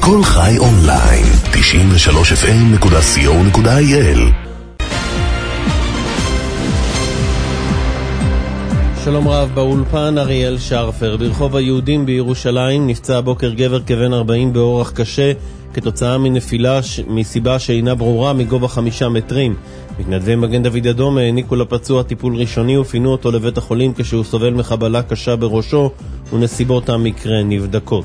כל חי אונליין, 93fm.co.il. שלום רב, באולפן אריאל שרפר. ברחוב היהודים בירושלים נפצע הבוקר גבר כבן 40 באורח קשה כתוצאה מנפילה מסיבה שאינה ברורה מגובה 5 מטרים. מתנדבי מגן דוד אדום העניקו לפצוע טיפול ראשוני ופינו אותו לבית החולים כשהוא סובל מחבלה קשה בראשו ונסיבות המקרה נבדקות.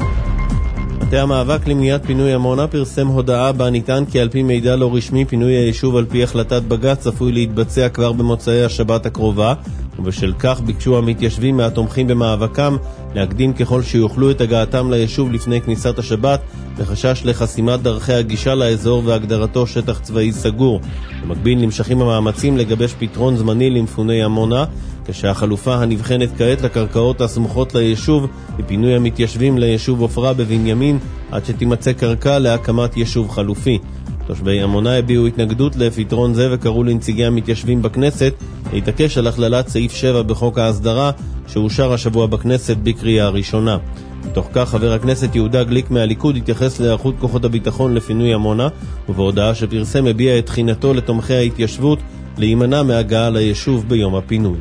מטה המאבק למניעת פינוי עמונה פרסם הודעה בה נטען כי על פי מידע לא רשמי פינוי היישוב על פי החלטת בג"ץ צפוי להתבצע כבר במוצאי השבת הקרובה, ובשל כך ביקשו המתיישבים מהתומכים במאבקם להקדים ככל שיוכלו את הגעתם ליישוב לפני כניסת השבת, בחשש לחסימת דרכי הגישה לאזור והגדרתו שטח צבאי סגור. במקביל נמשכים המאמצים לגבש פתרון זמני למפוני עמונה, כשהחלופה הנבחנת כעת לקרקעות הסמוכות ליישוב לפינוי המתיישבים ליישוב עופרה בבנימין עד שתימצא קרקע להקמת יישוב חלופי. תושבי עמונה הביעו התנגדות לפתרון זה וקראו לנציגי המתיישבים בכנסת להתעקש על הכללת סעיף 7 בחוק ההסדרה שאושר השבוע בכנסת בקריאה ראשונה. בתוך כך חבר הכנסת יהודה גליק מהליכוד התייחס להיערכות כוחות הביטחון לפינוי עמונה, ובהודעה שפרסם הביע את תחינתו לתומכי ההתיישבות להימנע מהגעה ליישוב ביום הפינוי.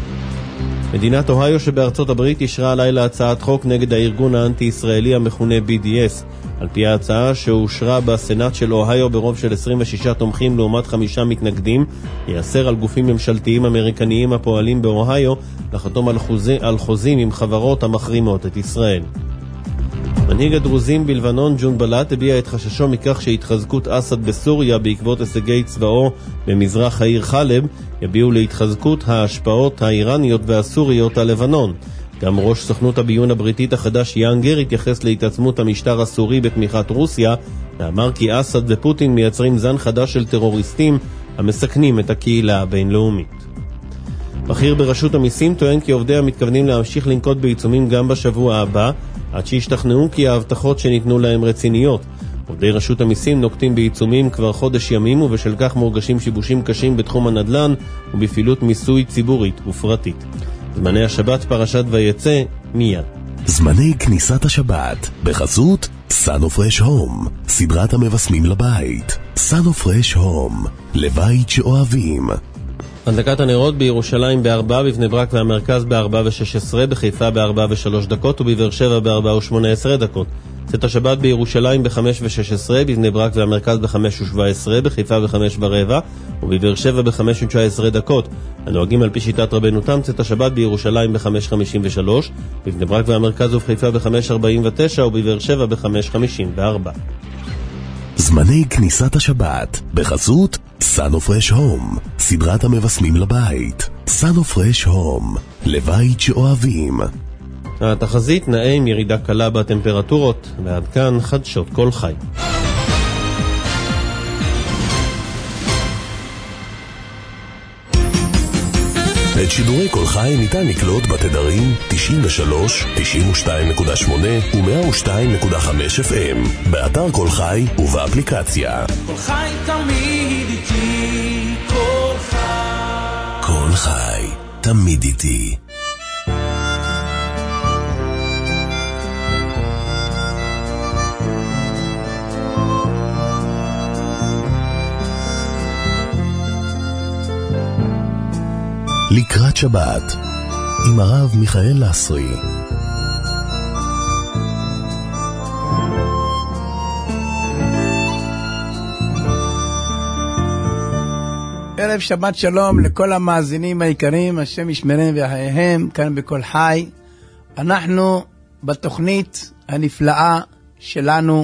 מדינת אוהיו שבארצות הברית אישרה הלילה הצעת חוק נגד הארגון האנטי-ישראלי המכונה BDS. על פי ההצעה שאושרה בסנאט של אוהיו ברוב של 26 תומכים לעומת 5 מתנגדים, ייאסר על גופים ממשלתיים אמריקניים הפועלים באוהיו לחתום על חוזים עם חברות המחרימות את ישראל. מנהיג הדרוזים בלבנון ג'ון בלט הביע את חששו מכך שהתחזקות אסד בסוריה בעקבות הישגי צבאו במזרח העיר חלב יביאו להתחזקות ההשפעות האיראניות והסוריות על לבנון. גם ראש סוכנות הביון הבריטית החדש יאנגר התייחס להתעצמות המשטר הסורי בתמיכת רוסיה, ואמר כי אסד ופוטין מייצרים זן חדש של טרוריסטים המסכנים את הקהילה הבינלאומית. בכיר ברשות המיסים טוען כי עובדיה מתכוונים להמשיך לנקוט בעיצומים גם בשבוע הבא, עד שישתכנעו כי ההבטחות שניתנו להם רציניות. עובדי רשות המיסים נוקטים בעיצומים כבר חודש ימים, ובשל כך מורגשים שיבושים קשים בתחום הנדל"ן ובפעילות מיסוי ציבורית ופרטית. זמני השבת פרשת ויצא מיד. זמני כניסת השבת בחסות סנופרש הום, סדרת המבשמים לבית. סנופרש הום, לבית שאוהבים. הדלקת הנרות בירושלים ב4, בבני ברק והמרכז ב4:16, בחיפה ב4:03 ובבאר שבע ב4:18. צאת השבת בירושלים ב5:16, בבני ברק והמרכז ב5:17, בחיפה ב5:15 ובבאר שבע ב5:19. הנוהגים על פי שיטת רבנו תם צאת השבת בירושלים ב5:53, בבני ברק והמרכז ובחיפה ב5:49 ובבאר שבע ב5:54. זמני כניסת השבת בחסות סנופרש הום, סדרת המבשמים לבית. סנופרש הום, לבית שאוהבים. התחזית נאה עם ירידה קלה בטמפרטורות, ועד כאן חדשות כל חי. את שידורי כל חי ניתן לקלוט בתדרים 93, 92.8 ו-102.5 FM, באתר כל חי ובאפליקציה. כל חי תמיד איתי, כל חי. כל חי תמיד איתי. לקראת שבת עם הרב מיכאל לסרי. ערב שבת שלום לכל המאזינים היקרים, השם ישמרם ויחייהם כאן בכל חי. אנחנו בתוכנית הנפלאה שלנו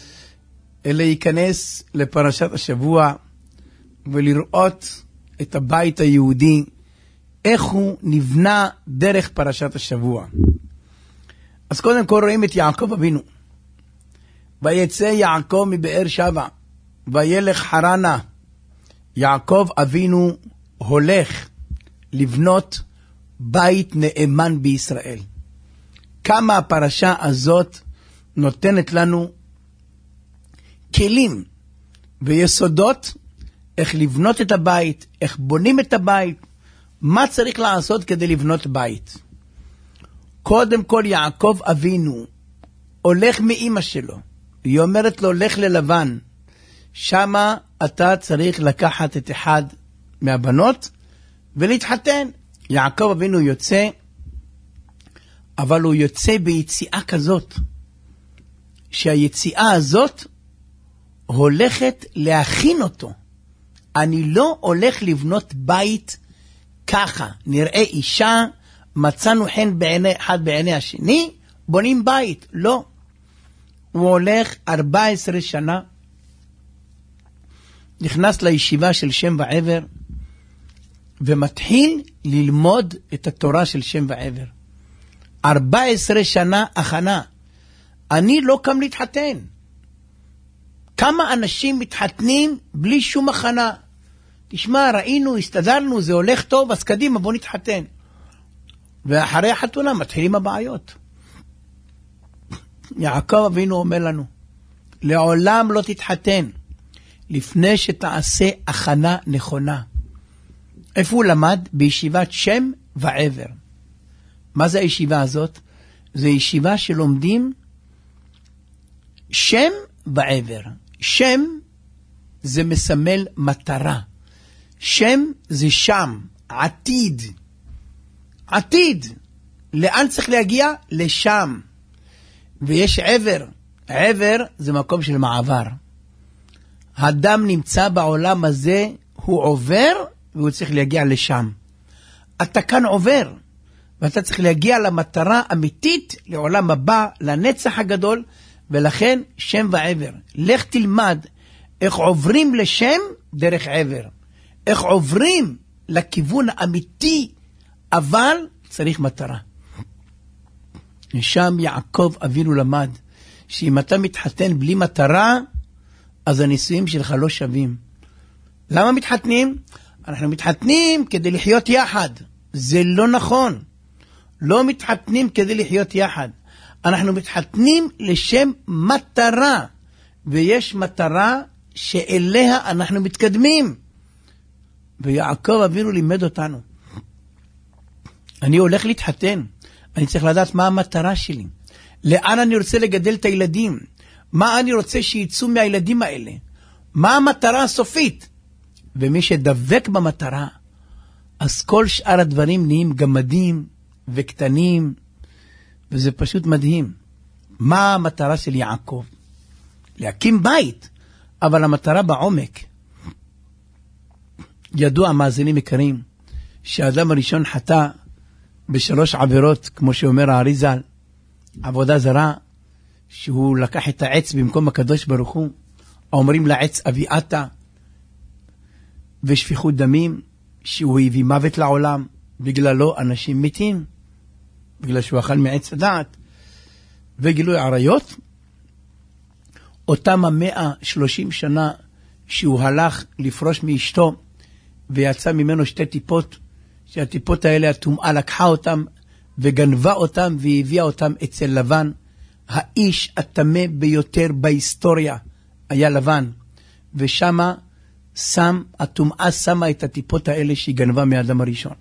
להיכנס לפרשת השבוע ולראות את הבית היהודי, איך הוא נבנה דרך פרשת השבוע. אז קודם כל רואים את יעקב אבינו. ויצא יעקב מבאר שבע, וילך חרנה. יעקב אבינו הולך לבנות בית נאמן בישראל. כמה הפרשה הזאת נותנת לנו כלים ויסודות איך לבנות את הבית, איך בונים את הבית, מה צריך לעשות כדי לבנות בית. קודם כל יעקב אבינו הולך מאמא שלו, היא אומרת לו, לך ללבן. שמה אתה צריך לקחת את אחד מהבנות ולהתחתן. יעקב אבינו יוצא, אבל הוא יוצא ביציאה כזאת, שהיציאה הזאת הולכת להכין אותו. אני לא הולך לבנות בית ככה, נראה אישה, מצאנו חן בעיני אחד בעיני השני, בונים בית. לא. הוא הולך 14 שנה, נכנס לישיבה של שם ועבר, ומתחיל ללמוד את התורה של שם ועבר. 14 שנה הכנה. אני לא קם להתחתן. כמה אנשים מתחתנים בלי שום הכנה? תשמע, ראינו, הסתדרנו, זה הולך טוב, אז קדימה, בוא נתחתן. ואחרי החתונה מתחילים הבעיות. יעקב אבינו אומר לנו, לעולם לא תתחתן, לפני שתעשה הכנה נכונה. איפה הוא למד? בישיבת שם ועבר. מה זה הישיבה הזאת? זה ישיבה שלומדים שם ועבר. שם זה מסמל מטרה. שם זה שם, עתיד. עתיד. לאן צריך להגיע? לשם. ויש עבר. עבר זה מקום של מעבר. האדם נמצא בעולם הזה, הוא עובר והוא צריך להגיע לשם. אתה כאן עובר, ואתה צריך להגיע למטרה אמיתית, לעולם הבא, לנצח הגדול, ולכן שם ועבר. לך תלמד איך עוברים לשם דרך עבר. איך עוברים לכיוון האמיתי, אבל צריך מטרה. שם יעקב אבינו למד, שאם אתה מתחתן בלי מטרה, אז הנישואים שלך לא שווים. למה מתחתנים? אנחנו מתחתנים כדי לחיות יחד. זה לא נכון. לא מתחתנים כדי לחיות יחד. אנחנו מתחתנים לשם מטרה. ויש מטרה שאליה אנחנו מתקדמים. ויעקב אבינו לימד אותנו. אני הולך להתחתן. אני צריך לדעת מה המטרה שלי. לאן אני רוצה לגדל את הילדים. מה אני רוצה שיצאו מהילדים האלה. מה המטרה הסופית. ומי שדבק במטרה, אז כל שאר הדברים נהיים גמדים וקטנים, וזה פשוט מדהים. מה המטרה של יעקב? להקים בית, אבל המטרה בעומק. ידוע מאזינים יקרים, שהאדם הראשון חטא ב3 עבירות, כמו שאומר האריזל, עבודה זרה, שהוא לקח את העץ במקום הקדוש ברוך הוא, אומרים לעץ אביעתה, ושפיכות דמים, שהוא הביא מוות לעולם, בגללו אנשים מתים, בגלל שהוא אכל מעץ הדעת, וגילוי עריות, אותם 130 שנה שהוא הלך לפרוש מאשתו, ויצא ממנו 2 טיפות, שהטיפות האלה הטומאה לקחה אותם, וגנבה אותם, והביאה אותם אצל לבן. האיש הטמא ביותר בהיסטוריה היה לבן, ושמה הטומאה שמה את הטיפות האלה שהיא גנבה מאדם הראשון.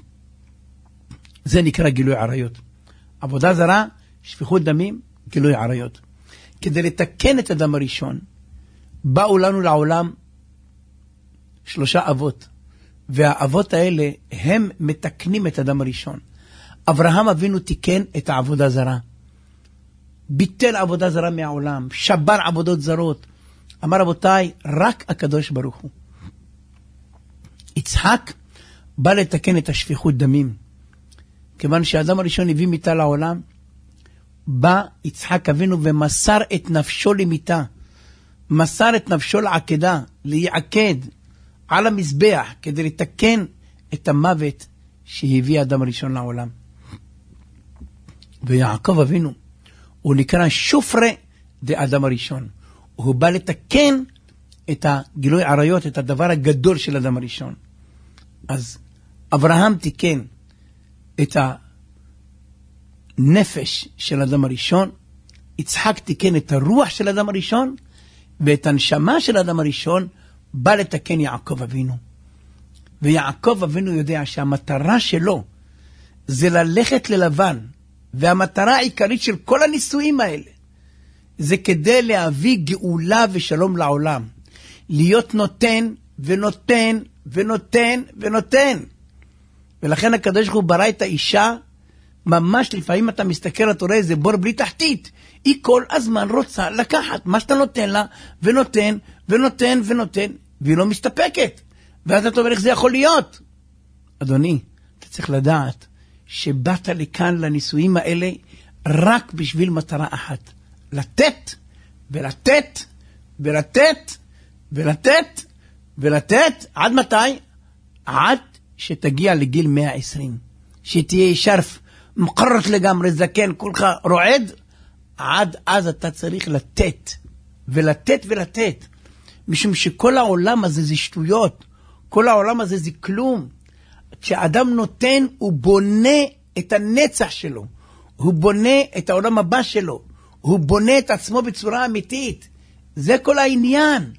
זה נקרא גילוי עריות. עבודה זרה, שפיכות דמים, גילוי עריות. כדי לתקן את אדם הראשון, באו לנו לעולם 3 אבות, והאבות האלה הם מתקנים את אדם הראשון. אברהם אבינו תיקן את העבודה זרה, ביטל עבודה זרה מהעולם, שבר עבודות זרות, אמר רבותיי, רק הקדוש ברוך הוא. יצחק בא לתקן את השפיכות דמים, כיוון שהאדם הראשון הביא מיתה לעולם, בא יצחק אבינו ומסר את נפשו למיתה, מסר את נפשו לעקדה, להיעקד על המזבח, כדי לתקן את המוות שהביא האדם הראשון לעולם. ויעקב אבינו, הוא נקרא שופרה דאדם הראשון. הוא בא לתקן את הגילוי עריות, את הדבר הגדול של אדם הראשון. אז אברהם תיקן את הנפש של אדם הראשון, יצחק תיקן את הרוח של אדם הראשון, ואת הנשמה של אדם הראשון בא לתקן יעקב אבינו. ויעקב אבינו יודע שהמטרה שלו זה ללכת ללבן, והמטרה העיקרית של כל הניסויים האלה זה כדי להביא גאולה ושלום לעולם. להיות נותן ונותן ונותן ונותן. ולכן הקדוש ברוך הוא ברא את האישה, ממש לפעמים אתה מסתכל, אתה רואה איזה בור בלי תחתית. היא כל הזמן רוצה לקחת מה שאתה נותן לה, ונותן ונותן ונותן, והיא לא מסתפקת. ואז אתה אומר איך זה יכול להיות? אדוני, אתה צריך לדעת שבאת לכאן לניסויים האלה רק בשביל מטרה אחת. לתת ולתת ולתת ולתת ולתת. עד מתי? עד שתגיע לגיל 120. שתהיה שרף, מקרת לגמרי, זקן, כולך רועד. עד אז אתה צריך לתת ולתת ולתת. משום שכל העולם הזה זה שטויות. כל העולם הזה זה כלום. כשאדם נותן, הוא בונה את הנצח שלו. הוא בונה את העולם הבא שלו. הוא בונה את עצמו בצורה אמיתית. זה כל העניין.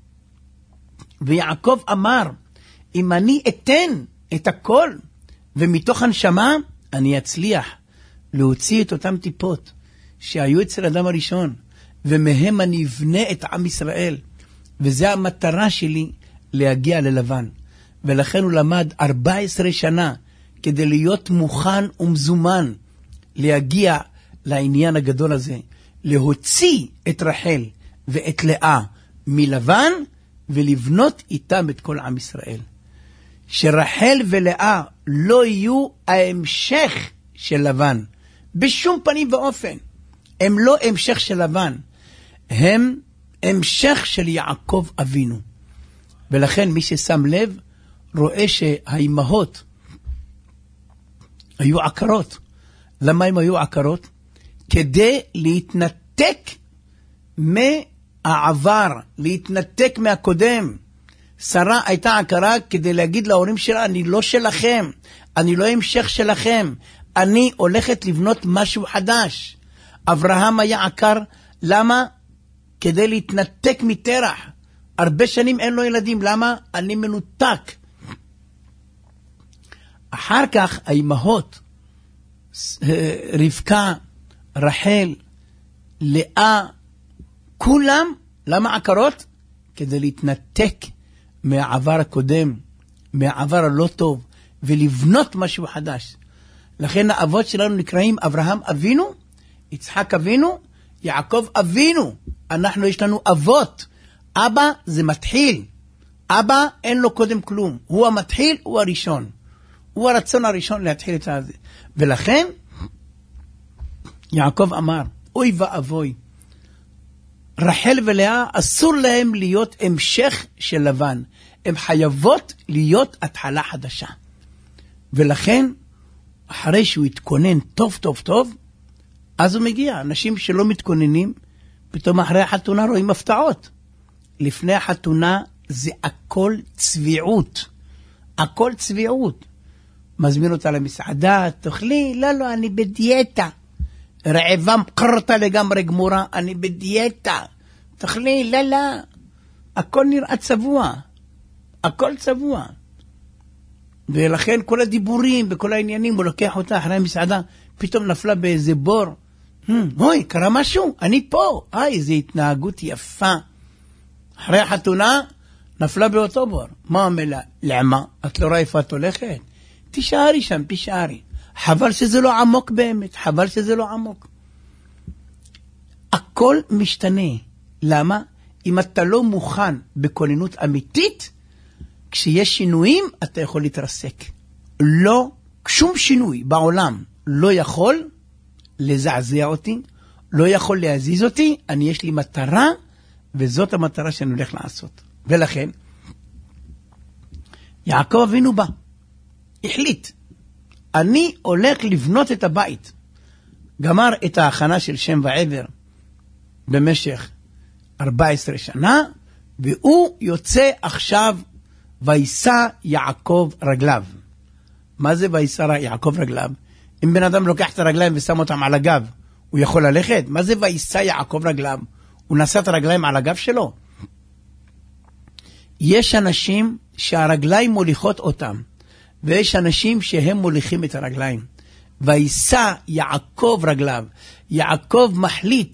ויעקב אמר, אם אני אתן את הכל, ומתוך הנשמה, אני אצליח להוציא את אותם טיפות שהיו אצל אדם הראשון, ומהם אני אבנה את עם ישראל. וזה המטרה שלי, להגיע ללבן. ולכן הוא למד 14 שנה, כדי להיות מוכן ומזומן, להגיע לעניין הגדול הזה, להוציא את רחל ואת לאה מלבן, ולבנות איתם את כל עם ישראל. שרחל ולאה לא יהיו ההמשך של לבן, בשום פנים ואופן. הם לא המשך של לבן, הם המשך של יעקב אבינו. ולכן מי ששם לב, רואה שהאימהות היו עקרות. למה הם היו עקרות? כדי להתנתק מהעבר, להתנתק מהקודם. שרה הייתה עקרה כדי להגיד להורים שלה, אני לא שלכם, אני לא המשך שלכם, אני הולכת לבנות משהו חדש. אברהם היה עקר, למה? כדי להתנתק מתרח. הרבה שנים אין לו ילדים, למה? אני מנותק. אחר כך האימהות, רבקה, רחל, לאה, כולם, למה עקרות? כדי להתנתק מהעבר הקודם, מהעבר הלא טוב, ולבנות משהו חדש. לכן האבות שלנו נקראים אברהם אבינו, יצחק אבינו, יעקב אבינו. אנחנו יש לנו אבות. אבא זה מתחיל. אבא אין לו קודם כלום. הוא המתחיל, הוא הראשון. הוא הרצון הראשון להתחיל את זה. ולכן יעקב אמר, אוי ואבוי, רחל ולאה אסור להם להיות המשך של לבן. הם חייבות להיות התחלה חדשה. ולכן, אחרי שהוא התכונן טוב טוב טוב, אז הוא מגיע. אנשים שלא מתכוננים, פתאום אחרי החתונה רואים הפתעות. לפני החתונה זה הכל צביעות. הכל צביעות. מזמין אותה למסעדה, תאכלי, לא, אני בדיאטה. רעבה מקרתה לגמרי גמורה, אני בדיאטה. תאכלי, לא. הכל נראה צבוע. הכל צבוע. ולכן כל הדיבורים וכל העניינים, הוא לוקח אותה אחרי המסעדה, פתאום נפלה באיזה בור. אוי, קרה משהו? אני פה. איזה התנהגות יפה. אחרי החתונה, נפלה באותו בור. מה אומר לה? למה? את לא רואה איפה את הולכת? תישארי שם, תישארי. חבל שזה לא עמוק באמת, חבל שזה לא עמוק. הכל משתנה. למה? אם אתה לא מוכן בכוננות אמיתית, כשיש שינויים, אתה יכול להתרסק. לא, שום שינוי בעולם לא יכול לזעזע אותי, לא יכול להזיז אותי, יש לי מטרה, וזאת המטרה שאני הולך לעשות. ולכן, יעקב אבינו בא, החליט, אני הולך לבנות את הבית. גמר את ההכנה של שם ועבר במשך 14 שנה, והוא יוצא עכשיו וישא יעקב רגליו. מה זה וישא יעקב רגליו? אם בן אדם לוקח את הרגליים ושם אותם על הגב, הוא יכול ללכת? מה זה וישא יעקב רגליו? הוא נשא את הרגליים על הגב שלו? יש אנשים שהרגליים מוליכות אותם, ויש אנשים שהם מוליכים את הרגליים. וישא יעקב רגליו. יעקב מחליט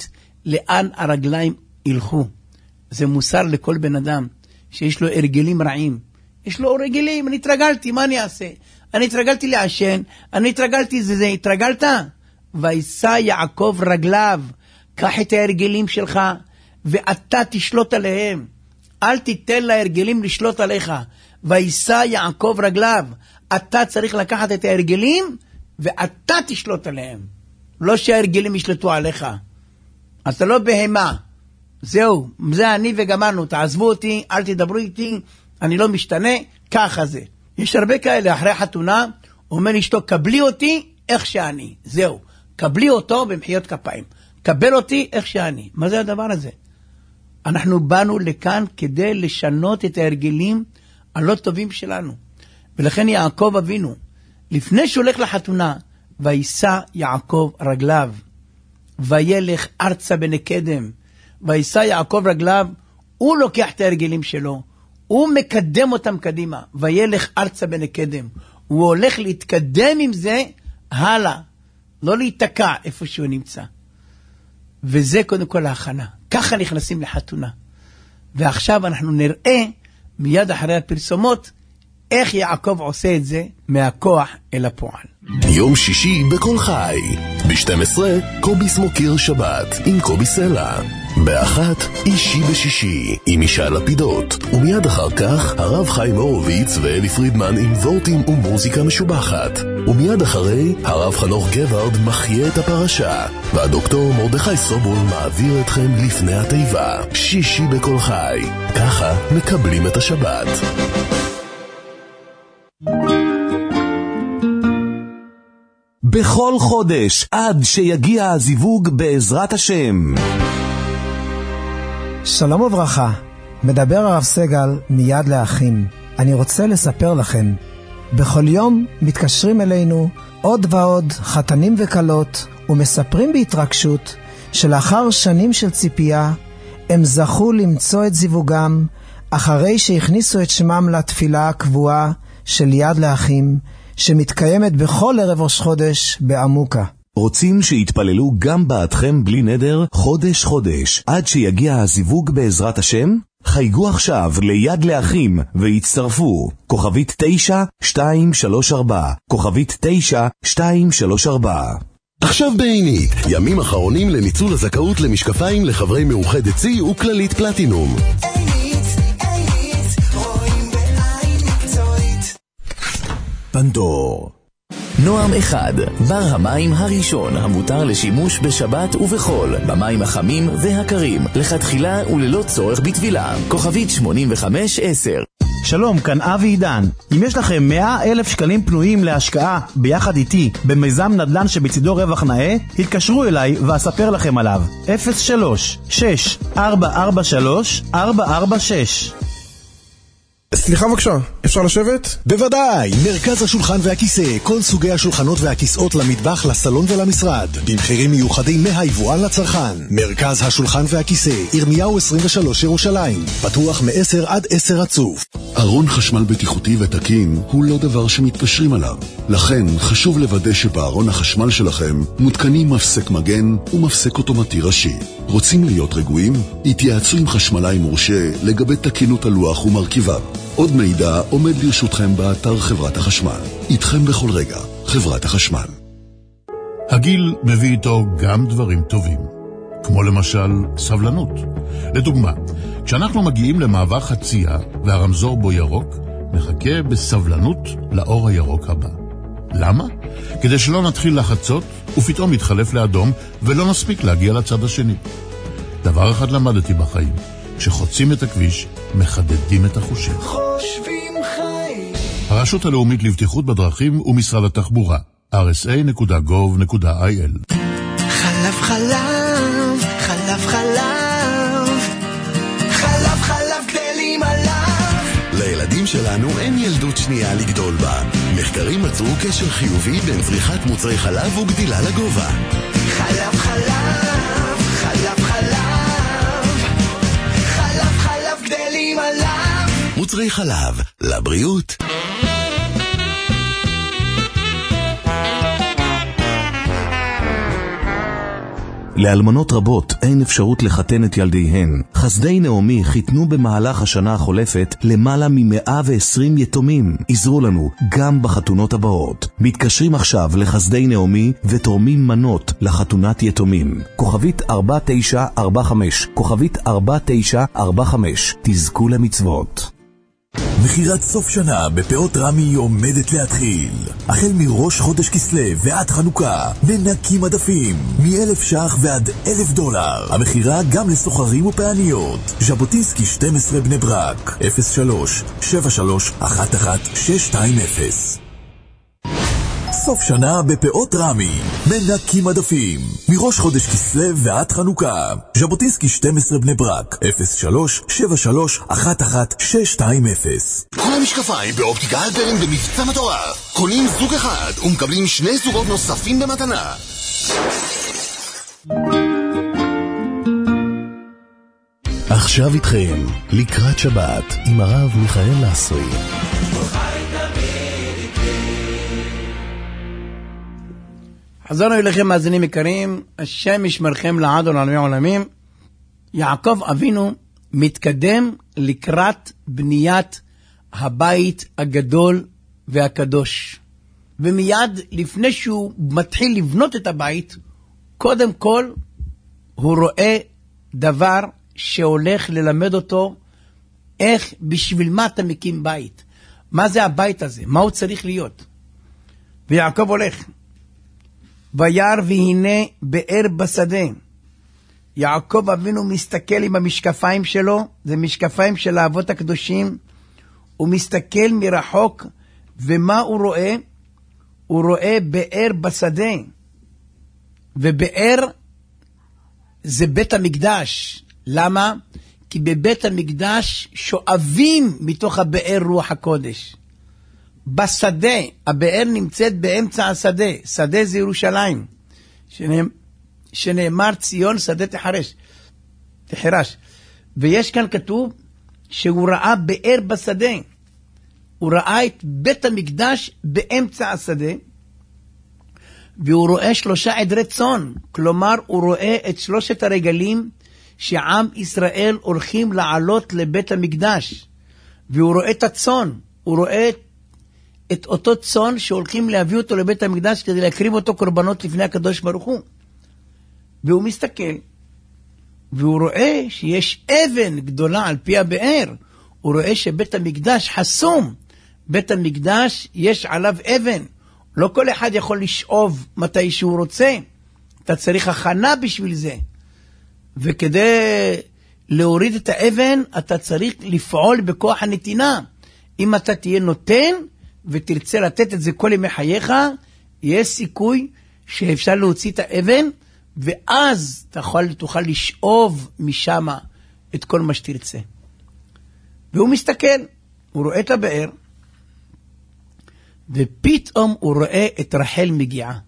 לאן הרגליים ילכו. זה מוסר לכל בן אדם שיש לו הרגלים רעים. יש לו הרגלים, אני התרגלתי, מה אני אעשה? אני התרגלתי לעשן, אני התרגלתי זה, התרגלת? וישא יעקב רגליו, קח את ההרגלים שלך, ואתה תשלוט עליהם. אל תיתן להרגלים לשלוט עליך. וישא יעקב רגליו, אתה צריך לקחת את ההרגלים, ואתה תשלוט עליהם. לא שההרגלים ישלטו עליך. אתה לא בהמה. זהו, זה אני וגמרנו, תעזבו אותי, אל תדברו איתי, אני לא משתנה, ככה זה. יש הרבה כאלה, אחרי חתונה, אומר לאשתו, קבלי אותי איך שאני. זהו, קבלי אותו במחיאות כפיים. קבל אותי איך שאני. מה זה הדבר הזה? אנחנו באנו לכאן כדי לשנות את ההרגלים הלא טובים שלנו. ולכן יעקב אבינו, לפני שהוא הולך לחתונה, וישא יעקב רגליו, וילך ארצה בני קדם, וישא יעקב רגליו, הוא לוקח את ההרגלים שלו, הוא מקדם אותם קדימה, וילך ארצה בני קדם, הוא הולך להתקדם עם זה הלאה, לא להתקע איפה שהוא נמצא. וזה קודם כל ההכנה. ככה נכנסים לחתונה. ועכשיו אנחנו נראה מיד אחרי הפרסומות איך יעקב עושה את זה מהכוח אל הפועל. יום שישי בכל חי, ב-12 קוביס מוקיר שבת עם קובי סלע, ב-1 אישי בשישי עם אישה לפידות, ומיד אחר כך הרב חיים הורוביץ ואלי פרידמן עם וורטים ומוזיקה משובחת, ומיד אחרי הרב חנוך גברד מחיה את הפרשה, והדוקטור מרדכי סובול מעביר אתכם לפני התיבה. שישי בכל חי, ככה מקבלים את השבת. בכל חודש עד שיגיע הזיווג בעזרת השם. שלום וברכה, מדבר הרב סגל מיד לאחים. אני רוצה לספר לכם, בכל יום מתקשרים אלינו עוד ועוד חתנים וקלות ומספרים בהתרגשות שלאחר שנים של ציפייה הם זכו למצוא את זיווגם אחרי שהכניסו את שמם לתפילה הקבועה של יד לאחים שמתקיימת בכל ערב ראש חודש בעמוקה. רוצים שיתפללו גם בעדכם בלי נדר חודש חודש עד שיגיע הזיווג בעזרת השם? חייגו עכשיו ליד לאחים והצטרפו. כוכבית 9234, כוכבית 9234. עכשיו בעינית, ימים אחרונים לניצול הזכאות למשקפיים לחברי מאוחדת צי וכללית פלטינום. פנדור. נועם אחד, בר המים הראשון המותר לשימוש בשבת ובחול, במים החמים והקרים, לכתחילה וללא צורך בטבילה. כוכבית 8510. שלום, כאן אבי עידן. אם יש לכם 100,000 שקלים פנויים להשקעה ביחד איתי במיזם נדל"ן שבצידו רווח נאה, התקשרו אליי ואספר לכם עליו. 03-6443-446. סליחה בבקשה, אפשר לשבת? בוודאי, מרכז השולחן והכיסא, כל סוגי השולחנות והכיסאות למטבח, לסלון ולמשרד, במחירים מיוחדים מהיבואן לצרכן. מרכז השולחן והכיסא, ירמיהו 23 ירושלים, פתוח מ-10 עד 10 רצוף. ארון חשמל בטיחותי ותקין הוא לא דבר שמתפשרים עליו. לכן חשוב לוודא שבארון החשמל שלכם מותקנים מפסק מגן ומפסק אוטומטי ראשי. רוצים להיות רגועים? התייעצו עם חשמלאי מורשה לגבי תקינות הלוח ומרכיביו. עוד מידע עומד לרשותכם באתר חברת החשמל. איתכם בכל רגע, חברת החשמל. הגיל מביא איתו גם דברים טובים, כמו למשל סבלנות. לדוגמה, כשאנחנו מגיעים למעבר חצייה והרמזור בו ירוק, נחכה בסבלנות לאור הירוק הבא. למה? כדי שלא נתחיל לחצות ופתאום יתחלף לאדום ולא נספיק להגיע לצד השני. דבר אחד למדתי בחיים, כשחוצים את הכביש מחדדים את החושים. חושבים חיים. הרשות הלאומית לבטיחות בדרכים ומשרד התחבורה, rsa.gov.il. חלב חלב, חלב חלב, חלב חלב גדלים עליו. לילדים שלנו אין ילדות שנייה לגדול בה. מחקרים מצאו קשר חיובי בין צריכת מוצרי חלב וגדילה לגובה. חלב חלב, חלב חלב, חלב חלב גדלים עליו. מוצרי חלב, לבריאות. לאלמנות רבות אין אפשרות לחתן את ילדיהן. חסדי נעמי חיתנו במהלך השנה החולפת למעלה מ-120 יתומים. עזרו לנו גם בחתונות הבאות. מתקשרים עכשיו לחסדי נעמי ותורמים מנות לחתונת יתומים. כוכבית 4945, כוכבית 4945. תזכו למצוות. מחירת סוף שנה בפאות רמי עומדת להתחיל. החל מראש חודש כסלו ועד חנוכה, מנקים מדפים מ1,000 ש"ח ועד $1,000. המחירה גם לסוחרים ופעניות. ז'בוטינסקי 12 בני ברק, 03-7311-620. סוף שנה בפאות רמי, מנקים מדפים מראש חודש כסלו ועד חנוכה. ז'בוטינסקי 12 בני ברק, 03-7311-620. כל המשקפיים באופטיקה הלפרין במבצע מטורף. קונים זוג אחד ומקבלים 2 זוגות נוספים במתנה. עכשיו איתכם לקראת שבת עם הרב מיכאל לסרי. חזרנו אליכם מאזינים יקרים, השם ישמרכם לעד ולעולמי עולמים. יעקב אבינו מתקדם לקראת בניית הבית הגדול והקדוש. ומיד לפני שהוא מתחיל לבנות את הבית, קודם כל הוא רואה דבר שהולך ללמד אותו איך, בשביל מה אתה מקים בית. מה זה הבית הזה? מה הוא צריך להיות? ויעקב הולך. וירא והנה באר בשדה. יעקב אבינו מסתכל עם המשקפיים שלו, זה משקפיים של האבות הקדושים, הוא מסתכל מרחוק, ומה הוא רואה? הוא רואה באר בשדה. ובאר זה בית המקדש. למה? כי בבית המקדש שואבים מתוך הבאר רוח הקודש. בשדה, הבאר נמצאת באמצע השדה, שדה זה ירושלים, שנאמר ציון שדה תחרש. ויש כאן כתוב שהוא ראה באר בשדה, הוא ראה את בית המקדש באמצע השדה, והוא רואה 3 עדרי צאן, כלומר הוא רואה את 3 הרגלים שעם ישראל הולכים לעלות לבית המקדש, והוא רואה את הצאן, הוא רואה את אותו צאן שהולכים להביא אותו לבית המקדש כדי להקריב אותו קורבנות לפני הקדוש ברוך הוא. והוא מסתכל, והוא רואה שיש אבן גדולה על פי הבאר. הוא רואה שבית המקדש חסום. בית המקדש יש עליו אבן. לא כל אחד יכול לשאוב מתי שהוא רוצה. אתה צריך הכנה בשביל זה. וכדי להוריד את האבן, אתה צריך לפעול בכוח הנתינה. אם אתה תהיה נותן, ותרצה לתת את זה כל ימי חייך, יש סיכוי שאפשר להוציא את האבן, ואז תוכל לשאוב משם את כל מה שתרצה. והוא מסתכל, הוא רואה את הבאר, ופתאום הוא רואה את רחל מגיעה.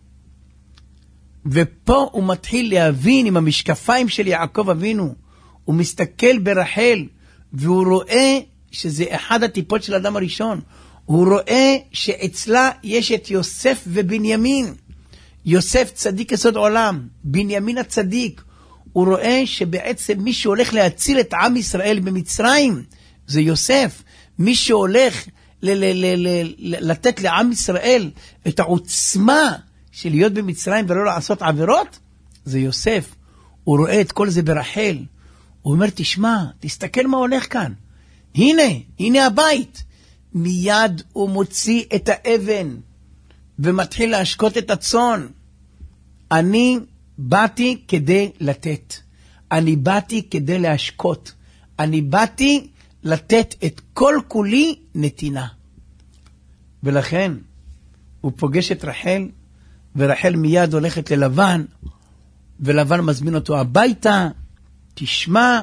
ופה הוא מתחיל להבין עם המשקפיים של יעקב אבינו, הוא מסתכל ברחל, והוא רואה שזה אחד הטיפות של האדם הראשון. הוא רואה שאצלה יש את יוסף ובנימין. יוסף צדיק יסוד עולם, בנימין הצדיק. הוא רואה שבעצם מי שהולך להציל את עם ישראל במצרים, זה יוסף. מי שהולך לתת לעם ישראל את העוצמה של להיות במצרים ולא לעשות עבירות, זה יוסף. הוא רואה את כל זה ברחל. הוא אומר, תשמע, תסתכל מה הולך כאן. הנה הבית. מיד הוא מוציא את האבן ומתחיל להשקות את הצאן. אני באתי כדי לתת. אני באתי כדי להשקות. אני באתי לתת את כל כולי נתינה. ולכן הוא פוגש את רחל, ורחל מיד הולכת ללבן, ולבן מזמין אותו הביתה. תשמע,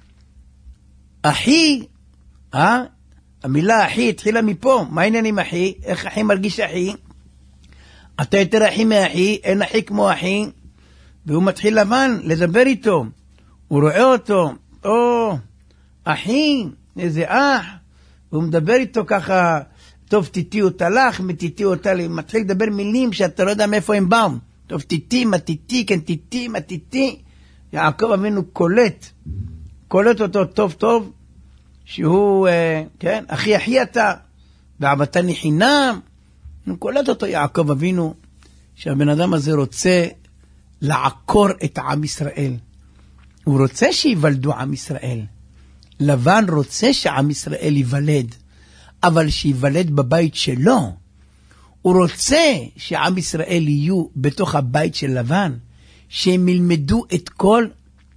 אחי, המילה אחי התחילה מפה. מה העניינים אחי? איך אחי מרגיש אחי? אתה יותר אחי מאחי, אין אחי כמו אחי. והוא מתחיל לבן לדבר איתו. הוא רואה אותו, אחי, איזה אח. והוא מדבר איתו ככה, טוב תיתי אותה לך, מתיתי אותה לי. מתחיל לדבר מילים שאתה לא יודע מאיפה הם באו. טוב, תיתי, מתיתי, כן, תיתי, מתיתי. יעקב אבינו קולט אותו טוב טוב, שהוא, כן, אחי אתה, ועבדתני חינם. הוא קולט אותו יעקב אבינו, שהבן אדם הזה רוצה לעקור את עם ישראל. הוא רוצה שיוולדו עם ישראל. לבן רוצה שעם ישראל ייוולד, אבל שיוולד בבית שלו. הוא רוצה שעם ישראל יהיו בתוך הבית של לבן, שהם ילמדו את כל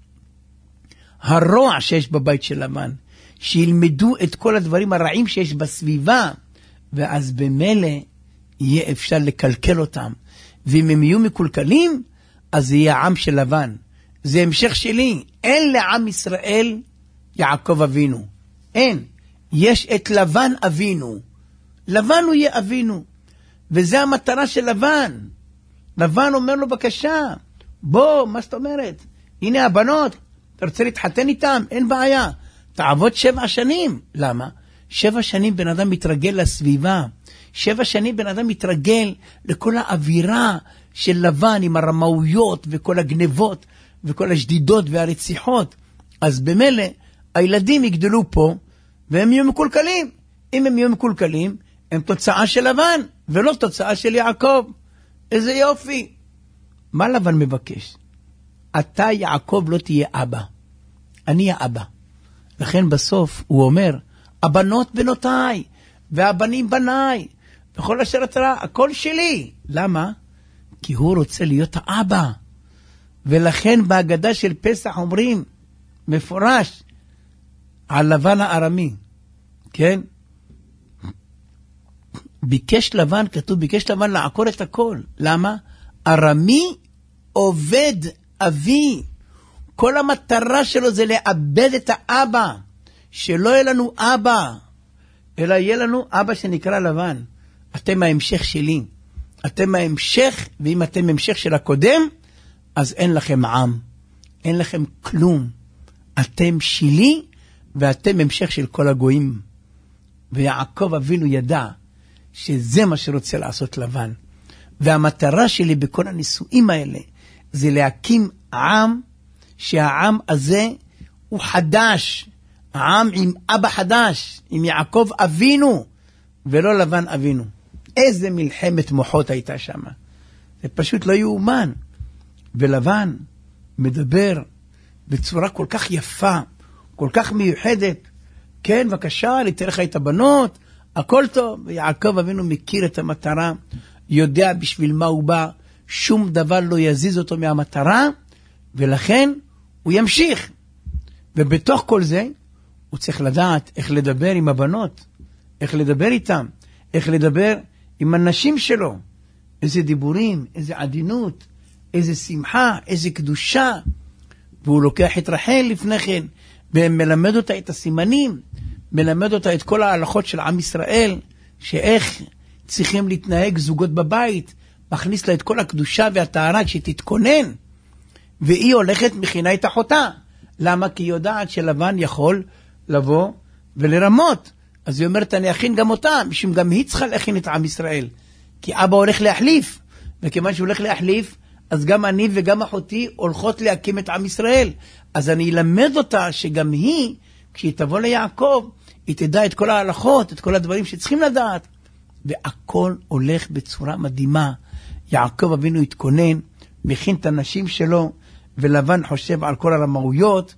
הרוע שיש בבית של לבן, שילמדו את כל הדברים הרעים שיש בסביבה, ואז במילא יהיה אפשר לקלקל אותם. ואם הם יהיו מקולקלים, אז יהיה העם של לבן. זה המשך שלי. אין לעם ישראל יעקב אבינו. אין. יש את לבן אבינו. לבן הוא יהיה אבינו. וזה המטרה של לבן. לבן אומר לו בבקשה, בוא, מה זאת אומרת? הנה הבנות, אתה רוצה להתחתן איתם? אין בעיה. תעבוד 7 שנים. למה? 7 שנים בן אדם מתרגל לסביבה. 7 שנים בן אדם מתרגל לכל האווירה של לבן עם הרמאויות וכל הגנבות וכל השדידות והרציחות. אז במילא הילדים יגדלו פה והם יהיו מקולקלים. אם הם יהיו מקולקלים, הם תוצאה של לבן ולא תוצאה של יעקב. איזה יופי. מה לבן מבקש? אתה יעקב לא תהיה אבא. אני האבא. לכן בסוף הוא אומר, הבנות בנותיי והבנים בניי וכל אשר אתה, הכל שלי. למה? כי הוא רוצה להיות האבא. ולכן בהגדה של פסח אומרים מפורש על לבן הארמי, כן? ביקש לבן, כתוב ביקש לבן לעקור את הכל. למה? ארמי עובד אבי. כל המטרה שלו זה לאבד את האבא, שלא יהיה לנו אבא, אלא יהיה לנו אבא שנקרא לבן. אתם ההמשך שלי, אתם ההמשך, ואם אתם המשך של הקודם, אז אין לכם עם, אין לכם כלום. אתם שלי, ואתם המשך של כל הגויים. ויעקב אבינו ידע שזה מה שרוצה לעשות לבן. והמטרה שלי בכל הניסויים האלה, זה להקים עם, שהעם הזה הוא חדש, עם עם אבא חדש, עם יעקב אבינו, ולא לבן אבינו. איזה מלחמת מוחות הייתה שם. זה פשוט לא יאומן. ולבן מדבר בצורה כל כך יפה, כל כך מיוחדת. כן, בבקשה, ניתן לך את הבנות, הכל טוב. ויעקב אבינו מכיר את המטרה, יודע בשביל מה הוא בא, שום דבר לא יזיז אותו מהמטרה, ולכן הוא ימשיך. ובתוך כל זה, הוא צריך לדעת איך לדבר עם הבנות, איך לדבר איתם, איך לדבר עם הנשים שלו. איזה דיבורים, איזה עדינות, איזה שמחה, איזה קדושה. והוא לוקח את רחל לפני כן, ומלמד אותה את הסימנים, מלמד אותה את כל ההלכות של עם ישראל, שאיך צריכים להתנהג זוגות בבית, מכניס לה את כל הקדושה והטהרה כשתתכונן, והיא הולכת מכינה את אחותה. למה? כי היא יודעת שלבן יכול לבוא ולרמות. אז היא אומרת, אני אכין גם אותה, משום גם היא צריכה להכין את עם ישראל. כי אבא הולך להחליף, וכיוון שהוא הולך להחליף, אז גם אני וגם אחותי הולכות להקים את עם ישראל. אז אני אלמד אותה שגם היא, כשהיא תבוא ליעקב, היא תדע את כל ההלכות, את כל הדברים שצריכים לדעת. והכל הולך בצורה מדהימה. יעקב אבינו התכונן, מכין את הנשים שלו, ולבן חושב על כל הרמאויות,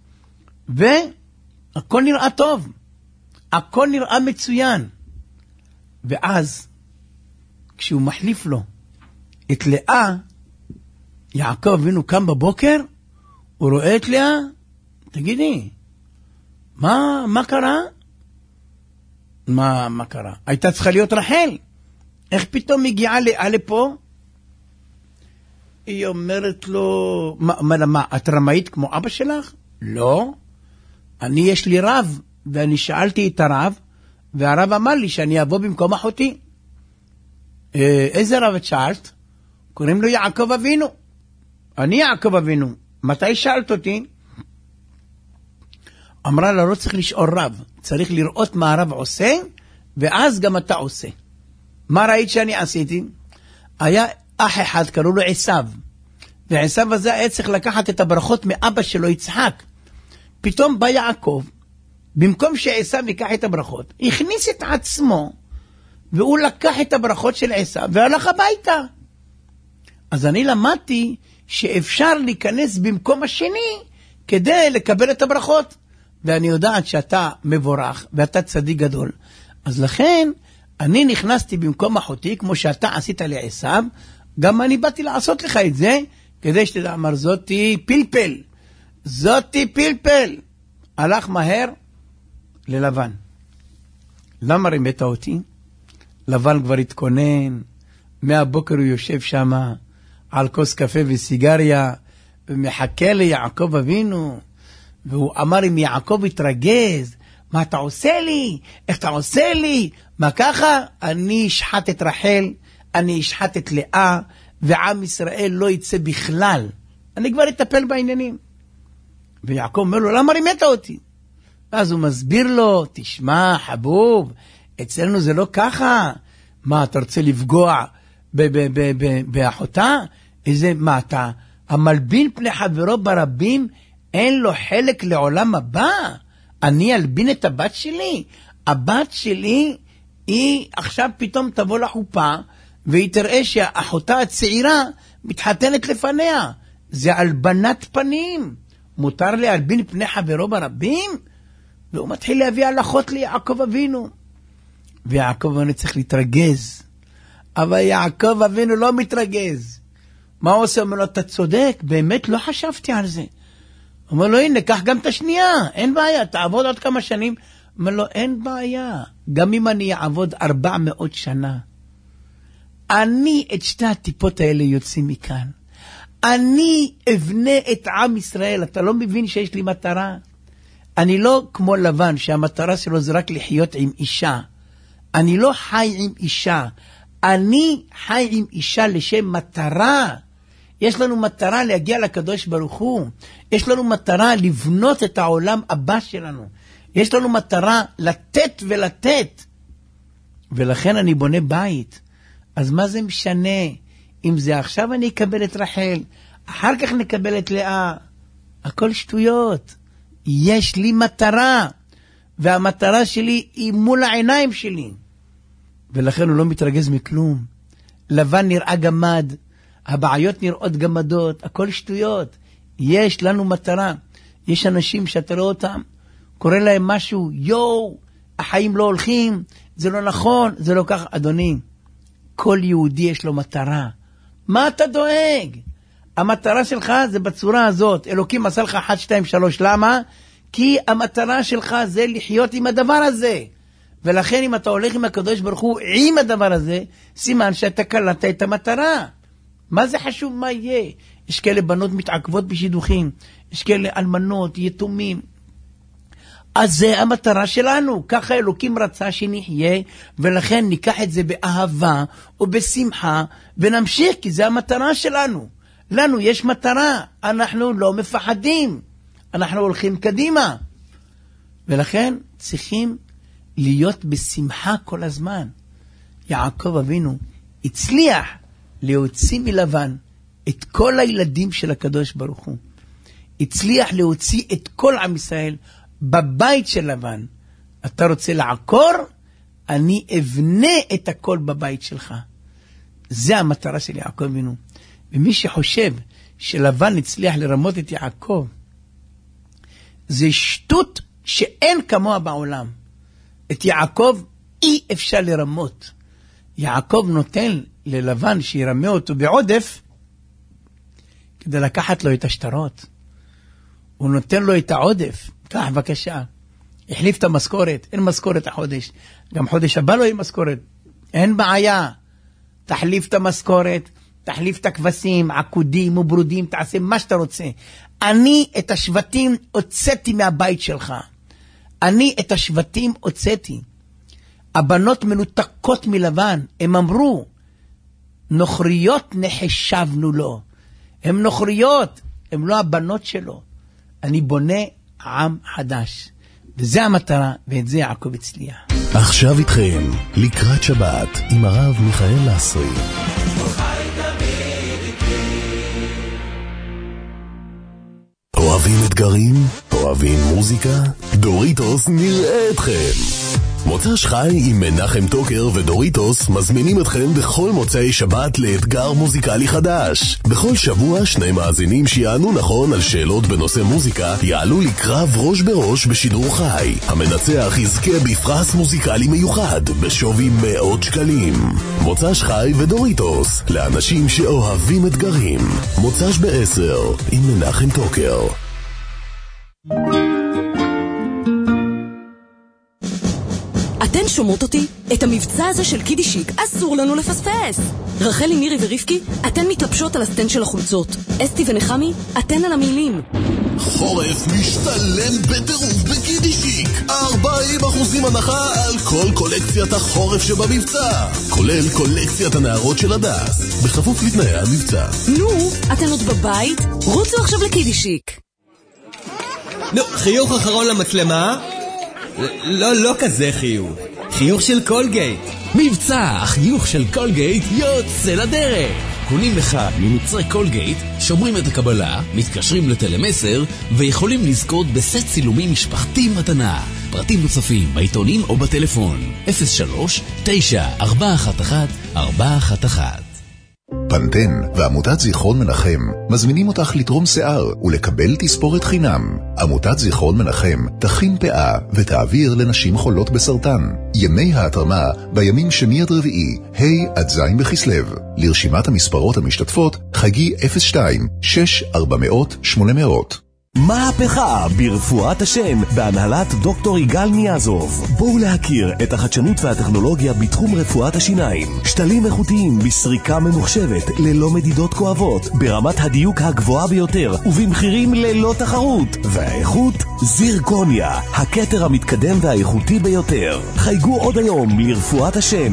והכל נראה טוב. הכל נראה מצוין. ואז, כשהוא מחליף לו את לאה, יעקב אבינו קם בבוקר, הוא רואה את לאה, תגידי, מה קרה? מה קרה? הייתה צריכה להיות רחל. איך פתאום מגיעה לאה לפה? היא אומרת לו, מה, את רמאית כמו אבא שלך? לא. יש לי רב, ואני שאלתי את הרב, והרב אמר לי שאני אבוא במקום אחותי. איזה רב את שאלת? קוראים לו יעקב אבינו. אני יעקב אבינו. מתי שאלת אותי? אמרה לה, לא צריך לשאול רב, צריך לראות מה הרב עושה, ואז גם אתה עושה. מה ראית שאני עשיתי? היה אח אחד קראו לו עשיו, ועשיו הזה היה צריך לקחת את הברכות מאבא שלו יצחק. פתאום בא יעקב, במקום שעשיו ייקח את הברכות, הכניס את עצמו, והוא לקח את הברכות של עשיו והלך הביתה. אז אני למדתי שאפשר להיכנס במקום השני כדי לקבל את הברכות, ואני יודעת שאתה מבורך ואתה צדיק גדול, אז לכן אני נכנסתי במקום אחותי כמו שאתה עשית לעשיו, גם אני באתי לעשות לך את זה כדי שתדע. אמר זאתי פלפל, זאתי פלפל. הלך מהר ללבן. למה רימת אותי? לבן כבר התכונן, מהבוקר הוא יושב שם על כוס קפה וסיגריה ומחכה ליעקב אבינו, והוא אמר אם יעקב התרגז, מה אתה עושה לי? איך אתה עושה לי? מה ככה? אני אשחט את רחל, אני אשחט את לאה, ועם ישראל לא יצא בכלל. אני כבר אטפל בעניינים. ויעקב אומר לו, למה רימת אותי? אז הוא מסביר לו, תשמע חבוב, אצלנו זה לא ככה. מה, אתה רוצה לפגוע באחותה? איזה, מה אתה? המלבין פני חברו ברבים, אין לו חלק לעולם הבא. אני אלבין את הבת שלי? הבת שלי היא עכשיו פתאום תבוא לחופה, והיא תראה שהאחותה הצעירה מתחתנת לפניה. זה הלבנת פנים. מותר להלבין פני חברו ברבים? והוא מתחיל להביא הלכות ליעקב אבינו. ויעקב אבינו צריך להתרגז. אבל יעקב אבינו לא מתרגז. מה הוא עושה? אומר לו, אתה צודק, באמת לא חשבתי על זה. אומר לו, הנה, קח גם את השנייה, אין בעיה, תעבוד עוד כמה שנים. אומר לו, אין בעיה, גם אם אני אעבוד 400 שנה, אני את שתי הטיפות האלה יוצאים מכאן. אני אבנה את עם ישראל. אתה לא מבין שיש לי מטרה? אני לא כמו לבן, שהמטרה שלו זה רק לחיות עם אישה. אני לא חי עם אישה. אני חי עם אישה לשם מטרה. יש לנו מטרה להגיע לקדוש ברוך הוא. יש לנו מטרה לבנות את העולם הבא שלנו. יש לנו מטרה לתת ולתת. ולכן אני בונה בית. אז מה זה משנה? אם זה עכשיו אני אקבל את רחל, אחר כך נקבל את לאה. הכל שטויות. יש לי מטרה. והמטרה שלי היא מול העיניים שלי. ולכן הוא לא מתרגז מכלום. לבן נראה גמד. הבעיות נראות גמדות. הכל שטויות. יש לנו מטרה. יש אנשים שאתה רואה אותם, קורא להם משהו, יו, החיים לא הולכים, זה לא נכון, זה לא כך. אדוני, כל יהודי יש לו מטרה. מה אתה דואג? המטרה שלך זה בצורה הזאת. אלוקים עשה לך 1, 2, 3. למה? כי המטרה שלך זה לחיות עם הדבר הזה. ולכן אם אתה הולך עם הקדוש ברוך הוא עם הדבר הזה, סימן שאתה קלטת את המטרה. מה זה חשוב מה יהיה? יש כאלה בנות מתעכבות בשידוכים, יש כאלה אלמנות, יתומים. אז זה המטרה שלנו. ככה אלוקים רצה שנחיה, ולכן ניקח את זה באהבה ובשמחה ונמשיך, כי זה המטרה שלנו. לנו יש מטרה, אנחנו לא מפחדים, אנחנו הולכים קדימה. ולכן צריכים להיות בשמחה כל הזמן. יעקב אבינו הצליח להוציא מלבן את כל הילדים של הקדוש ברוך הוא. הצליח להוציא את כל עם ישראל בבית של לבן. אתה רוצה לעקור? אני אבנה את הכל בבית שלך. זה המטרה של יעקב אבינו. ומי שחושב שלבן הצליח לרמות את יעקב, זה שטות שאין כמוה בעולם. את יעקב אי אפשר לרמות. יעקב נותן ללבן שירמה אותו בעודף כדי לקחת לו את השטרות. הוא נותן לו את העודף. קח בבקשה. החליף את המשכורת. אין משכורת החודש. גם חודש הבא לא יהיה משכורת. אין בעיה. תחליף את המשכורת, תחליף את הכבשים, עקודים וברודים, תעשה מה שאתה רוצה. אני את השבטים הוצאתי מהבית שלך. אני את השבטים הוצאתי. הבנות מנותקות מלבן. הם אמרו, נוכריות נחשבנו לו. הם נוכריות, הם לא הבנות שלו. אני בונה עם חדש. וזה המטרה, ואת זה יעקב הצליח. עכשיו איתכם, לקראת שבת, עם הרב מיכאל לסרי. כל חי תמיד אוהבים אתגרים? אוהבים מוזיקה? דוריטוס נראה אתכם. מוצ"ש חי עם מנחם טוקר ודוריטוס מזמינים אתכם בכל מוצאי שבת לאתגר מוזיקלי חדש. בכל שבוע 2 מאזינים שיענו נכון על שאלות בנושא מוזיקה יעלו לקרב ראש בראש בשידור חי. המנצח יזכה בפרס מוזיקלי מיוחד בשווי 100 שקלים. מוצ"ש חי ודוריטוס לאנשים שאוהבים אתגרים. מוצ"ש ב-10 עם מנחם טוקר. אתן שומעות אותי? את המבצע הזה של קידישיק אסור לנו לפספס. רחלי, מירי ורבקי, אתן מתלבשות על הסטנד של החולצות. אסתי ונחמי, אתן על המילים. חורף משתלם בטירוף בקידישיק. 40% הנחה על כל קולקציית החורף שבמבצע, כולל קולקציית הנערות של הדס, בכפוף לתנאי המבצע. נו, אתן עוד בבית? רוצו עכשיו לקידישיק. נו, חיוך אחרון למצלמה? לא כזה חיוך. חיוך של קולגייט. מבצע החיוך של קולגייט יוצא לדרך. קונים לך ממוצרי קולגייט, שומרים את הקבלה, מתקשרים לטלמסר ויכולים לזכות בסט צילומים משפחתי מתנה. פרטים נוספים בעיתונים או בטלפון 03-9411-411. פנטן ועמותת זיכרון מנחם מזמינים אותך לתרום שיער ולקבל תספורת חינם. עמותת זיכרון מנחם תכין פאה ותעביר לנשים חולות בסרטן. ימי ההתרמה בימים שני עד רביעי, ה' עד ז' בכסלו. לרשימת המספרות המשתתפות חגי 02-6400-800. מהפכה ברפואת השן בהנהלת דוקטור יגאל ניאזוב. בואו להכיר את החדשנות והטכנולוגיה בתחום רפואת השיניים. שתלים איכותיים בסריקה ממוחשבת ללא מדידות כואבות, ברמת הדיוק הגבוהה ביותר ובמחירים ללא תחרות. והאיכות זירקוניה, הכתר המתקדם והאיכותי ביותר. חייגו עוד היום לרפואת השן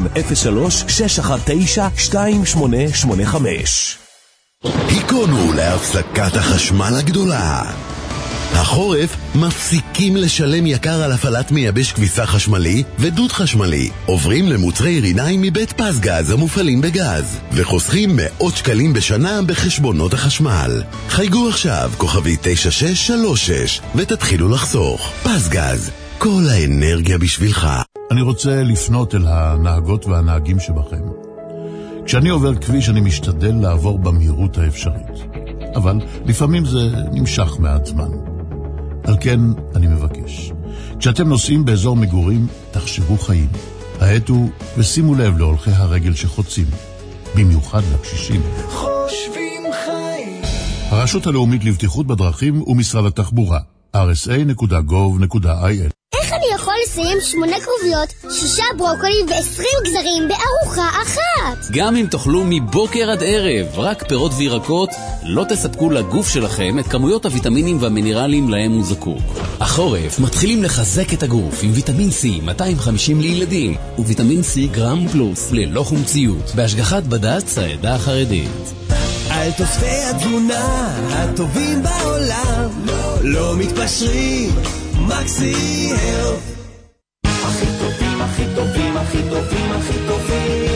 03-619-2885. היכונו להפסקת החשמל הגדולה. החורף מפסיקים לשלם יקר על הפעלת מייבש כביסה חשמלי ודוד חשמלי. עוברים למוצרי ריניים מבית פסגז המופעלים בגז וחוסכים 100 שקלים בשנה בחשבונות החשמל. חייגו עכשיו כוכבי 9636 ותתחילו לחסוך. פסגז, כל האנרגיה בשבילך. אני רוצה לפנות אל הנהגות והנהגים שבכם. כשאני עובר כביש אני משתדל לעבור במהירות האפשרית, אבל לפעמים זה נמשך מעט זמן. על כן אני מבקש, כשאתם נוסעים באזור מגורים תחשבו חיים, העטו ושימו לב להולכי הרגל שחוצים, במיוחד לקשישים. חושבים חיים. הרשות הלאומית לבטיחות בדרכים ומשרד התחבורה, rsa.gov.il. איך אני יכול לסיים 8 כרוביות, 6 ברוקולים ו20 גזרים בארוחה אחת? גם אם תאכלו מבוקר עד ערב רק פירות וירקות, לא תספקו לגוף שלכם את כמויות הוויטמינים והמינרלים להם הוא זקוק. החורף מתחילים לחזק את הגוף עם ויטמין C 250 לילדים וויטמין C גרם פלוס ללא חומציות בהשגחת בד"ץ העדה החרדית. על תוספי התזונה הטובים בעולם, לא מתפשרים, מקסי הלף. הכי טובים, הכי טובים, הכי טובים, הכי טובים.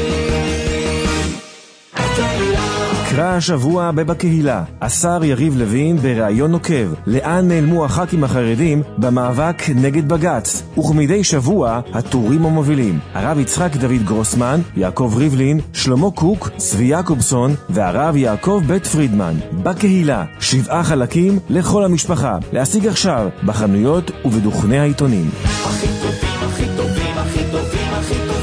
קרא השבוע בקהילה. השר יריב לוין בראיון נוקב. לאן נעלמו הח"כים החרדים במאבק נגד בג"ץ? וכמדי שבוע הטורים המובילים. הרב יצחק דוד גרוסמן, יעקב ריבלין, שלמה קוק, צבי יעקובסון והרב יעקב בית פרידמן. בקהילה 7 חלקים לכל המשפחה. להשיג עכשיו בחנויות ובדוכני העיתונים. הכי טובים, הכי טובים, הכי טובים, הכי טובים.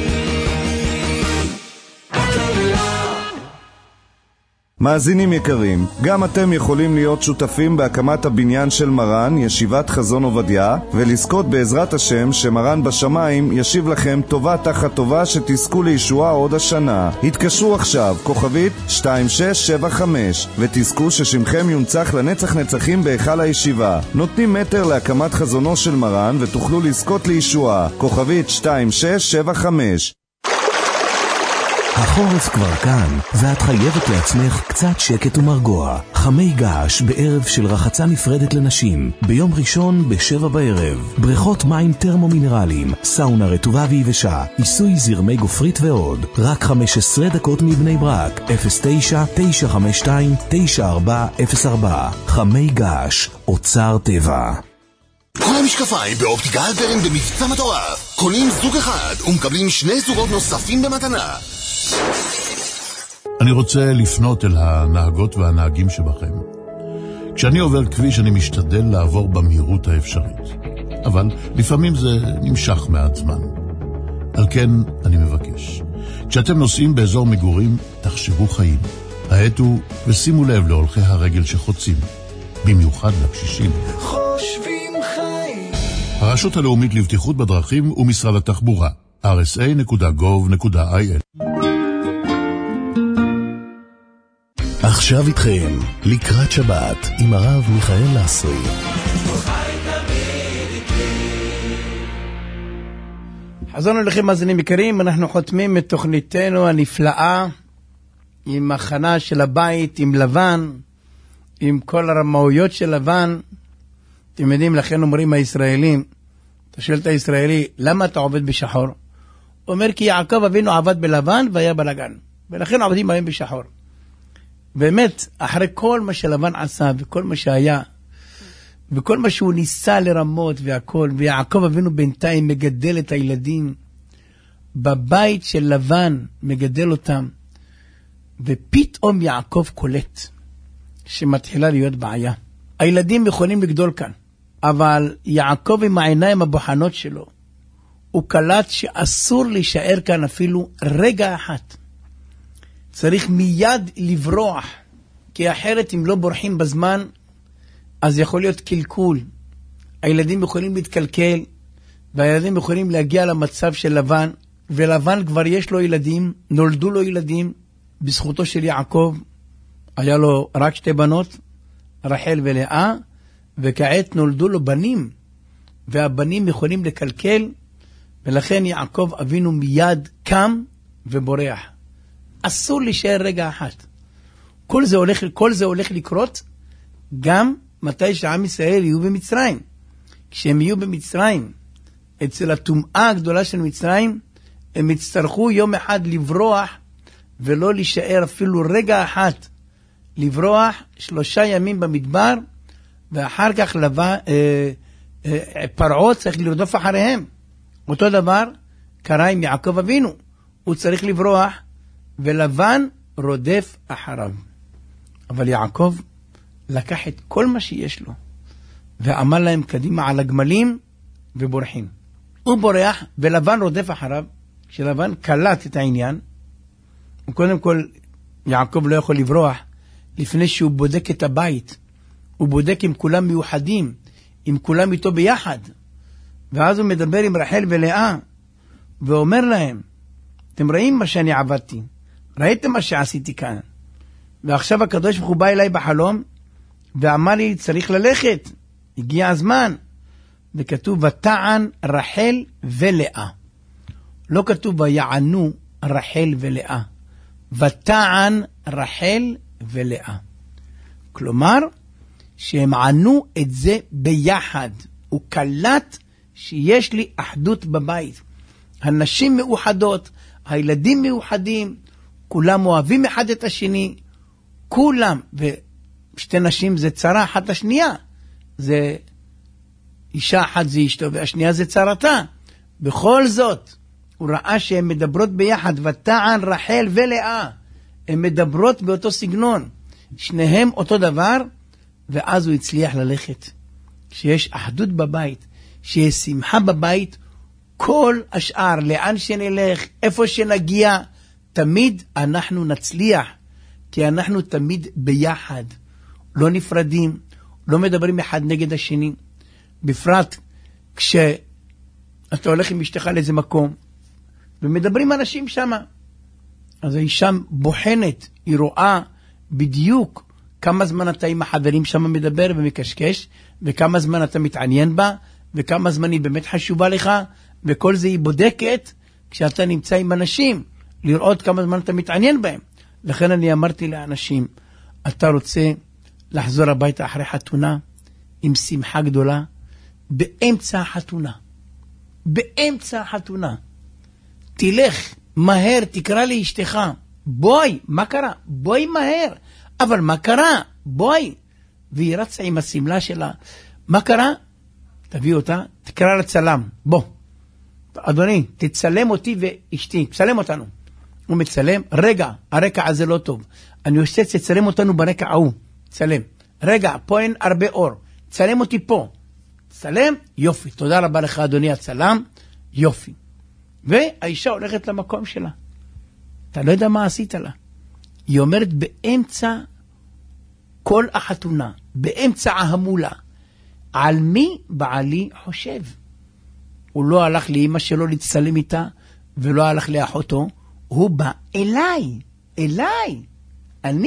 מאזינים יקרים, גם אתם יכולים להיות שותפים בהקמת הבניין של מרן, ישיבת חזון עובדיה, ולזכות בעזרת השם שמרן בשמיים ישיב לכם טובה תחת טובה שתזכו לישועה עוד השנה. התקשרו עכשיו, כוכבית 2675, ותזכו ששמכם יונצח לנצח נצחים בהיכל הישיבה. נותנים מטר להקמת חזונו של מרן ותוכלו לזכות לישועה. כוכבית 2675. החורף כבר כאן, ואת חייבת לעצמך קצת שקט ומרגוע. חמי געש בערב של רחצה נפרדת לנשים, ביום ראשון ב7 בערב. בריכות מים טרמומינרליים, סאונה רטובה ויבשה, עיסוי זרמי גופרית ועוד. רק 15 דקות מבני ברק, 09-952-9404. חמי געש, אוצר טבע. כל המשקפיים באופטיקה אלפרין במבצע מטורף. קונים זוג אחד ומקבלים 2 זוגות נוספים במתנה. אני רוצה לפנות אל הנהגות והנהגים שבכם. כשאני עובר כביש אני משתדל לעבור במהירות האפשרית. אבל לפעמים זה נמשך מעט זמן. על כן אני מבקש. כשאתם נוסעים באזור מגורים, תחשבו חיים. העטו ושימו לב להולכי הרגל שחוצים. במיוחד לקשישים. חושבים חיים. הרשות הלאומית לבטיחות בדרכים ומשרד התחבורה. rsa.gov.il. עכשיו איתכם, לקראת שבת, עם הרב מיכאל לסרי. חזרנו לכם מאזינים יקרים, אנחנו חותמים את תוכניתנו הנפלאה עם הכנה של הבית, עם לבן, עם כל הרמאויות של לבן. אתם יודעים, לכן אומרים הישראלים, אתה שואל את הישראלי, למה אתה עובד בשחור? הוא אומר, כי יעקב אבינו עבד בלבן והיה בלגן, ולכן עובדים היום בשחור. באמת, אחרי כל מה שלבן עשה וכל מה שהיה, וכל מה שהוא ניסה לרמות והכל, ויעקב אבינו בינתיים מגדל את הילדים, בבית של לבן מגדל אותם, ופתאום יעקב קולט שמתחילה להיות בעיה. הילדים יכולים לגדול כאן, אבל יעקב עם העיניים הבוחנות שלו, הוא קלט שאסור להישאר כאן אפילו רגע אחד. צריך מיד לברוח, כי אחרת אם לא בורחים בזמן, אז יכול להיות קלקול. הילדים יכולים להתקלקל, והילדים יכולים להגיע למצב של לבן, ולבן כבר יש לו ילדים, נולדו לו ילדים, בזכותו של יעקב, היה לו רק 2 בנות, רחל ולאה, וכעת נולדו לו בנים, והבנים יכולים לקלקל, ולכן יעקב אבינו מיד קם ובורח. אסור להישאר רגע אחת. כל זה הולך לקרות גם מתי שעם ישראל יהיו במצרים. כשהם יהיו במצרים, אצל הטומאה הגדולה של מצרים, הם יצטרכו יום אחד לברוח, ולא להישאר אפילו רגע אחת. לברוח 3 ימים במדבר, ואחר כך פרעה צריך לרדוף אחריהם. אותו דבר קרה עם יעקב אבינו. הוא צריך לברוח, ולבן רודף אחריו. אבל יעקב לקח את כל מה שיש לו, ואמר להם קדימה על הגמלים, ובורחים. הוא בורח, ולבן רודף אחריו. כשלבן קלט את העניין, קודם כל, יעקב לא יכול לברוח, לפני שהוא בודק את הבית. הוא בודק אם כולם מיוחדים, אם כולם איתו ביחד. ואז הוא מדבר עם רחל ולאה, ואומר להם, אתם רואים מה שאני עבדתי, ראיתם מה שעשיתי כאן, ועכשיו הקדוש ברוך הוא בא אליי בחלום, ואמר לי צריך ללכת, הגיע הזמן. וכתוב ותען רחל ולאה, לא כתוב ויענו רחל ולאה, ותען רחל ולאה. כלומר שהם ענו את זה ביחד. הוא קלט שיש לי אחדות בבית, הנשים מאוחדות, הילדים מאוחדים, כולם אוהבים אחד את השני, כולם. ושתי נשים זה צרה אחת השנייה, זה אישה אחת זה אשתו והשנייה זה צרתה. בכל זאת הוא ראה שהן מדברות ביחד, ותען רחל ולאה, הן מדברות באותו סגנון, שניהם אותו דבר. ואז הוא הצליח ללכת. שיש אחדות בבית, שיש שמחה בבית, כל השאר, לאן שנלך, איפה שנגיע, תמיד אנחנו נצליח, כי אנחנו תמיד ביחד, לא נפרדים, לא מדברים אחד נגד השני. בפרט כשאתה הולך עם אשתך לאיזה מקום, ומדברים אנשים שם, אז האישה בוחנת, היא רואה בדיוק כמה זמן אתה עם החברים שם מדבר ומקשקש, וכמה זמן אתה מתעניין בה, וכמה זמן היא באמת חשובה לך, וכל זה היא בודקת כשאתה נמצא עם אנשים. לראות כמה זמן אתה מתעניין בהם. לכן אני אמרתי לאנשים, אתה רוצה לחזור הביתה אחרי חתונה, עם שמחה גדולה, באמצע החתונה. באמצע החתונה. תלך מהר, תקרא לי אשתך. בואי, מה קרה? בואי מהר. אבל מה קרה? בואי. והיא רצה עם הסמלה שלה. מה קרה? תביא אותה, תקרא לצלם. בוא. אדוני, תצלם אותי ואשתי. תצלם אותנו. הוא מצלם. רגע, הרקע הזה לא טוב. אני רוצה שתצלם אותנו ברקע ההוא. צלם. רגע, פה אין הרבה אור. צלם אותי פה. צלם, יופי. תודה רבה לך, אדוני הצלם. יופי. והאישה הולכת למקום שלה. אתה לא יודע מה עשית לה. היא אומרת באמצע כל החתונה, באמצע ההמולה, על מי בעלי חושב? הוא לא הלך לאמא שלו להצטלם איתה, ולא הלך לאחותו, הוא בא אליי, אני.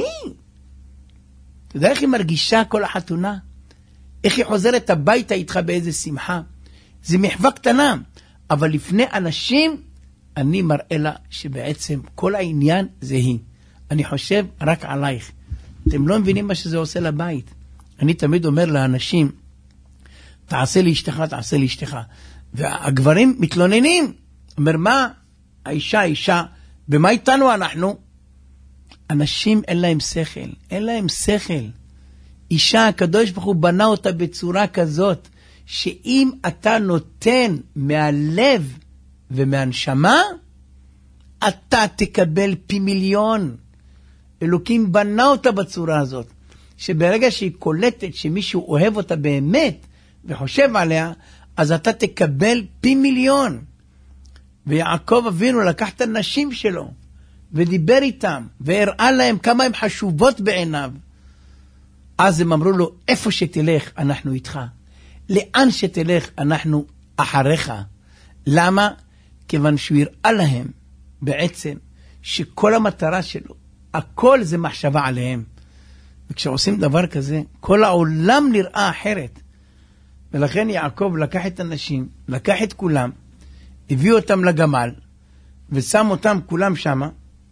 אתה יודע איך היא מרגישה כל החתונה? איך היא חוזרת הביתה איתך באיזה שמחה? זה מחווה קטנה, אבל לפני אנשים, אני מראה לה שבעצם כל העניין זה היא. אני חושב רק עלייך. אתם לא מבינים מה שזה עושה לבית. אני תמיד אומר לאנשים, תעשה לי אשתך, תעשה לי אשתך. והגברים מתלוננים. אומר, מה? האישה, במה איתנו אנחנו? אנשים אין להם שכל. אין להם שכל. אישה, הקדוש ברוך הוא בנה אותה בצורה כזאת, שאם אתה נותן מהלב ומהנשמה, אתה תקבל פי מיליון. אלוקים בנה אותה בצורה הזאת, שברגע שהיא קולטת שמישהו אוהב אותה באמת, וחושב עליה, אז אתה תקבל פי מיליון. ויעקב אבינו לקח את הנשים שלו, ודיבר איתם, והראה להם כמה הן חשובות בעיניו. אז הם אמרו לו, איפה שתלך, אנחנו איתך. לאן שתלך, אנחנו אחריך. למה? כיוון שהוא הראה להם בעצם שכל המטרה שלו, הכל זה מחשבה עליהם. וכשעושים דבר כזה, כל העולם נראה אחרת. ולכן יעקב לקח את הנשים, לקח את כולם, הביא אותם לגמל, ושם אותם כולם שמה,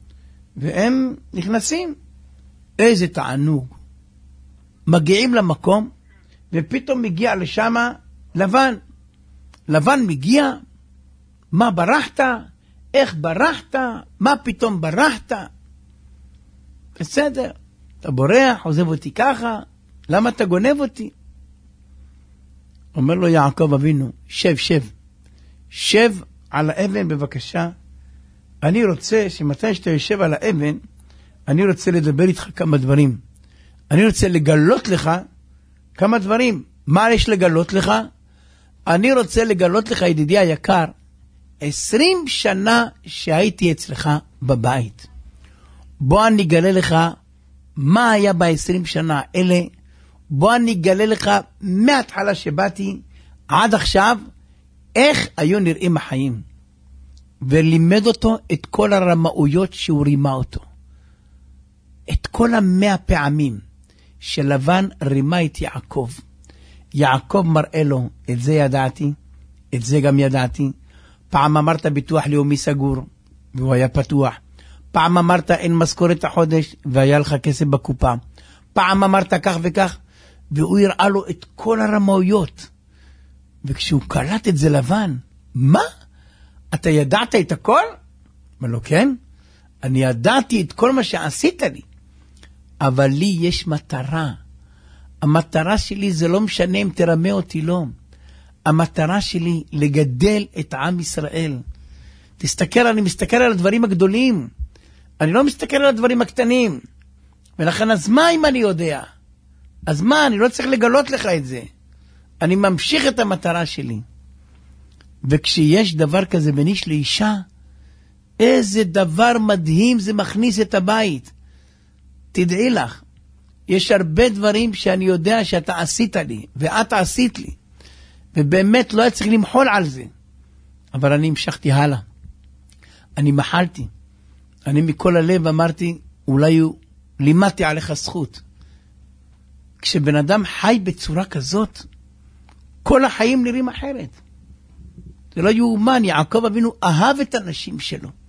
והם נכנסים. איזה תענוג. מגיעים למקום, ופתאום מגיע לשם לבן. לבן מגיע, מה ברחת? איך ברחת? מה פתאום ברחת? בסדר, אתה בורח, עוזב אותי ככה, למה אתה גונב אותי? אומר לו יעקב אבינו, שב על האבן בבקשה. אני רוצה שמתי שאתה יושב על האבן, אני רוצה לדבר איתך כמה דברים. אני רוצה לגלות לך כמה דברים. מה יש לגלות לך? אני רוצה לגלות לך, ידידי היקר, 20 שנה שהייתי אצלך בבית. בוא אני אגלה לך מה היה ב-20 שנה אלה. בוא אני אגלה לך מההתחלה שבאתי עד עכשיו, איך היו נראים החיים. ולימד אותו את כל הרמאויות שהוא רימה אותו. את כל 100 פעמים שלבן רימה את יעקב. יעקב מראה לו, את זה ידעתי, את זה גם ידעתי. פעם אמרת ביטוח לאומי סגור, והוא היה פתוח. פעם אמרת אין משכורת החודש, והיה לך כסף בקופה. פעם אמרת כך וכך, והוא הראה לו את כל הרמאויות. וכשהוא קלט את זה לבן, מה? אתה ידעת את הכל? אמר לו, כן, אני ידעתי את כל מה שעשית לי, אבל לי יש מטרה. המטרה שלי זה לא משנה אם תרמה אותי לא. המטרה שלי לגדל את עם ישראל. תסתכל, אני מסתכל על הדברים הגדולים. אני לא מסתכל על הדברים הקטנים. ולכן אז מה אם אני יודע? אז מה, אני לא צריך לגלות לך את זה. אני ממשיך את המטרה שלי. וכשיש דבר כזה בין איש לאישה, איזה דבר מדהים זה מכניס את הבית. תדעי לך, יש הרבה דברים שאני יודע שאתה עשית לי, ואת עשית לי, ובאמת לא היה צריך למחול על זה. אבל אני המשכתי הלאה. אני מחלתי. אני מכל הלב אמרתי, אולי לימדתי עליך זכות. כשבן אדם חי בצורה כזאת, כל החיים נראים אחרת. זה לא יאומן. יעקב אבינו אהב את הנשים שלו.